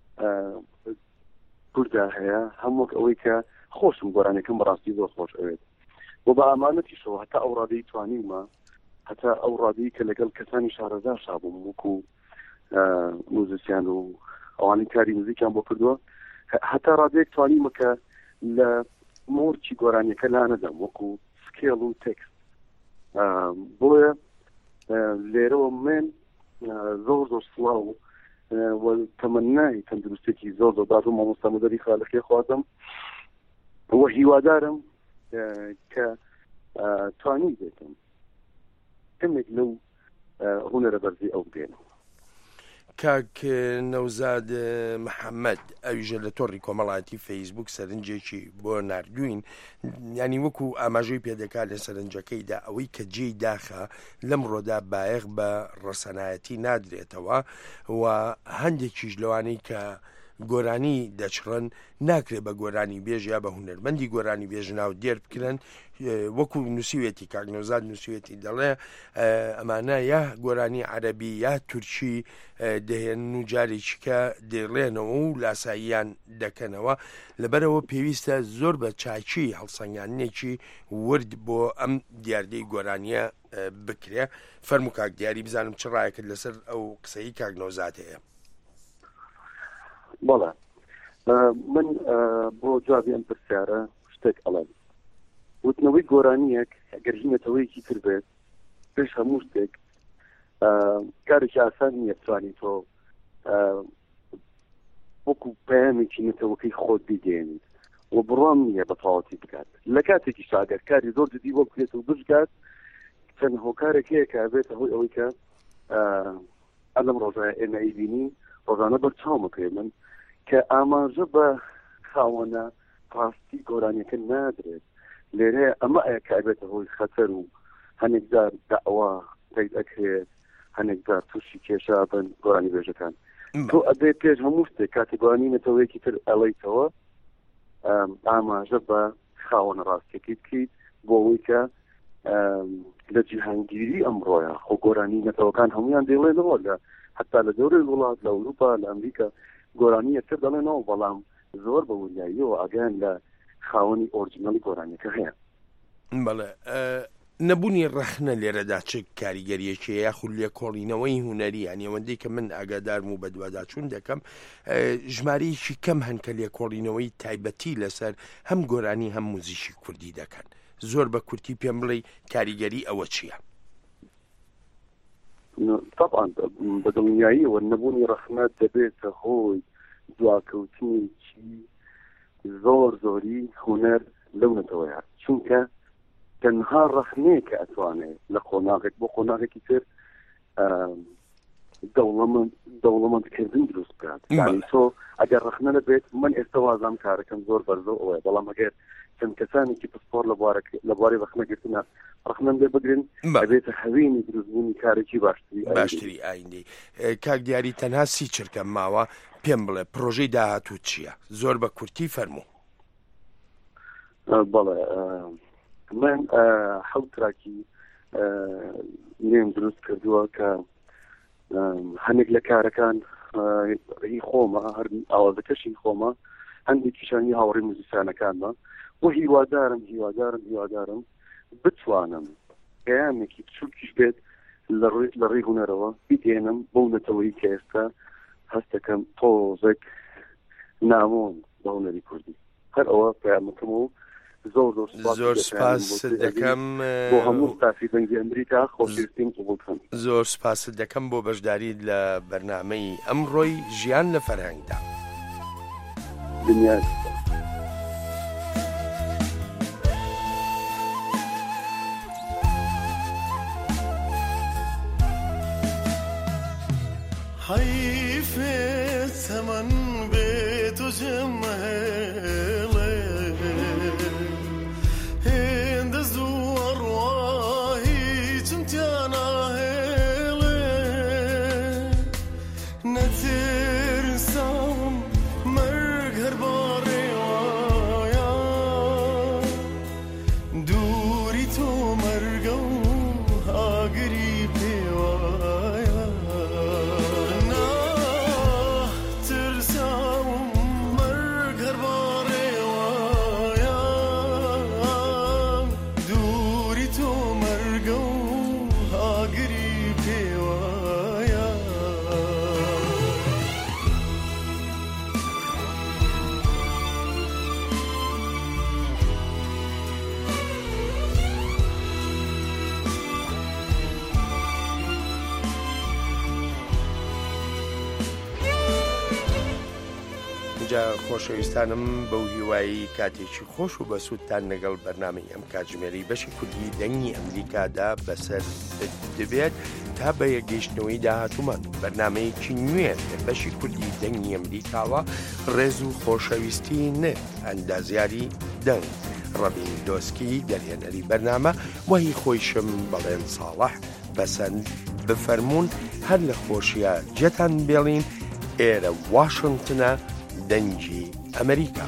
کووردا هەیە هەمووک ئەوەی کە خۆشم گۆرانەکەم بەڕاستی زۆر خۆش ئەوێت بۆ بە ئامانەتیشەوە هەتا ئەو ڕادەی توانیمە هەتا ئەو ڕادەی کە لەگەڵ کەسانی شارەزار شابووم وەکو موزیسیان و ئەوانی کاری موزیکیان بۆ کردووە هەتا ڕادەیەک توانیمە کە لە مۆرچی گۆرانیەکە لا نەدەم وەکو سکێڵ و تێکست بۆیە لێرەوە من زۆر سڵاو و تەمەنای تەندروستێکی زۆر باش و مامۆستا مەدەری خالقی خوازم و هیوادارم کە توانی بێتم کەمێک لەو هونەرە بەرزی ئەو بێنەوە کاک نەوزاد محەممەد ئەویژە لە تۆڕی کۆمەڵاتی فەیسبوک سەرنجێکی بۆ نردوین ینی وەکو ئاماژەی پێدەکات لە سەرنجەکەیدا ئەوەی کە جێی داخە لەم ڕۆدا بایەق بە ڕەسەنایەتی نادرێتەوە و هەندێکیش لەوانەی کە گۆرانی دەچڕن ناکرێت بە گۆرانی بێژ یا بە هونەرمەندی گۆرانی بێژ ناو دێر بکرن وەکو نووسیوێتی کاکنۆزاد نووسیوێتی دەڵێ ئەمانە یا گۆرانی عەرەبی یا تورکی دەهێن و جارێکیکە دێڕێنەوە و لاساییان دەکەنەوە لەبەرەوە پێویستە زۆر بە چاکی هەڵسەنگاندنێکی ورد بۆ ئەم دیاردەی گۆرانیە بکرێ. فەرموو کاک دیاری بزانم چ ڕایەکرد لەسەر ئەو قسەی کاکنۆزاد هەیە. بەڵێ من بۆ جوابی ئەم پرسیارە شتێک ئەڵێم وتنەوەی گۆرانیەک ئەگەر ژینەتەوەیەکی کرد بێت پێش هەموو شتێک کارێکی ئاسان نییە بتوانیت تۆ وەکو پەیامێکی نەتەوەکەی خۆت بیگەێنیت و بڕام نییە بە تەواوەتی بکات لە کاتێکی شاگەر کاری زۆر جدی بۆ بکرێت و بژگات چەند هۆکارێک هەیە کە بێتە هۆی ئەوەی کە ئەلەم ڕۆژایە ئێمە ئەیبینی ڕۆژانە بەرچاومەکەی من کە ئاماژە بە خاوەنە ڕاستی گۆرانیەکە نادرێت لێرەیە ئەمە ئەیەکبێتە هۆی خەتەر و هەنێکجار داوا تەید ئەکرێت هەنێکجار تووشی کێشا بن گۆرانی بێژەکان تۆ ئەبێت پێش هەموو شتێک کاتی گۆرانی نەتەوەیەکی تر ئەڵەیتەوە ئاماژە بە خاوەنە ڕاستیەکەی بکەیت بۆ ئەوەی کە لە جیهانگیری ئەمڕۆیە خۆ گۆرانی نەتەوەکان هەمویان دێڵێنەوە لە حتا لە دەوری وڵات لە ئەوروپا لە ئەمریکا گۆرانی یەکتر دەڵێنەوە بەڵام زۆر بە وریاییەوە ئاگیان لە خاوەنی ئۆرجینەڵی گۆرانیەکە هەیە. بەڵێ نەبوونی ڕەخنە لێرەدا چ کاریگەریەکی یاخود لێکۆڵینەوەی هوەری یان ئەوەندەی کە من ئاگادارم و بە دوواداچوون دەکەم ژمارەیەکی کەم هەن کە لێکۆڵینەوەی تایبەتی لەسەر هەم گۆرانی هەم موزیشی کوردی دەکەن زۆر بە کورتی پێم بڵێ کاریگەری ئەوە چییە؟ طبعا بە دڵنیاییەوە نەبوونی ڕەخنەت دەبێتە هۆی دواکەوتنیی زۆر زۆری هوەر لەو نەتەوەیە چونکە تەنها ڕەخنەیە کە ئەتوانێت لە قۆناغێک بۆ قۆناغێکی تر دەوڵەمەندکردن دروست بکات تۆ ئەگەر ڕەخنە نەبێت من ئێستا وازام کارەکەم زۆر بەرزە ئەوەیە بەڵام ئەگەر چەند کەسانێکی پسپۆر لە بواری ڕەخنەگرتنە ڕەخنەم لێ بگرن ئەبێتە هەوێنی دروستبوونی کارێکی باشتری ئایندەی. کاک دیاری تەنها سی چرکە ماوە پێم بڵێ پرۆژەی داهاتوو چییە؟ زۆر بە کورتی فەرموو. بەڵێ من حەوت تراکی نێم دروست کردووە کە هەنێک لە کارەکان هی خۆمە هەر ئاوازەکەشی خۆمە هەندێکیشانی هاوڕێی موزیسیانەکانمە و هیوادارم بتوانم پەیامێکی بچووکیش بێت لە ڕێی هونەرەوە بیدێنم بۆ نەتەوەی کە ئێستا هەستەکەم تۆزێک نامۆن بە هونەری کوردی هەر ئەوە پەیامەکەم و زۆر سپاس دەکەم بۆ هەموو ستافی دەنگی ئەمریکا خۆشویستیم قبولکەم. زۆر سپاس دەکەم بۆ بەشداری لە بەرنامەی ئەمڕۆی ژیان لە فەرهەنگدا. دنیا حيفة ثمن بيت وجمهله هند الزوار واهي جمتانا هيله نترسام مرغر باري وايا دوري تو مرغو هاگری پیوایا خۆشەویستانم بەو هیوایی کاتێکی خۆش و بە سوودتان لەگەڵ بەرنامەی ئەم کاتژمێری بەشی کوردی دەنگی ئەمریکادا بەسەر دەبێت تا بە یەکگەیشتنەوەی داهاتوومان بەرنمەیەکی نوێ لە بەشی کوردی دەنگی ئەمریکاوە ڕێز و خۆشەویستی نت ئەندازیاری دەنگ ڕەبین دۆسکی گەلێنەری بەرنامە وهی خۆیشم بەڵێن ساڵح بەسەند بفەرمونون هەر لە خۆشیە جێتان بێڵین ئێرە واشنگتنە دەنگی ئەمریکا.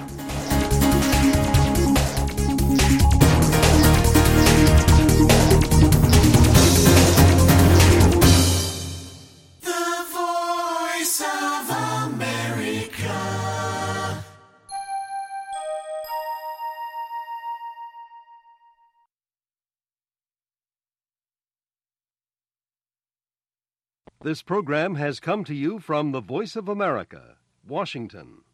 This program has come to you from the Voice of America, Washington.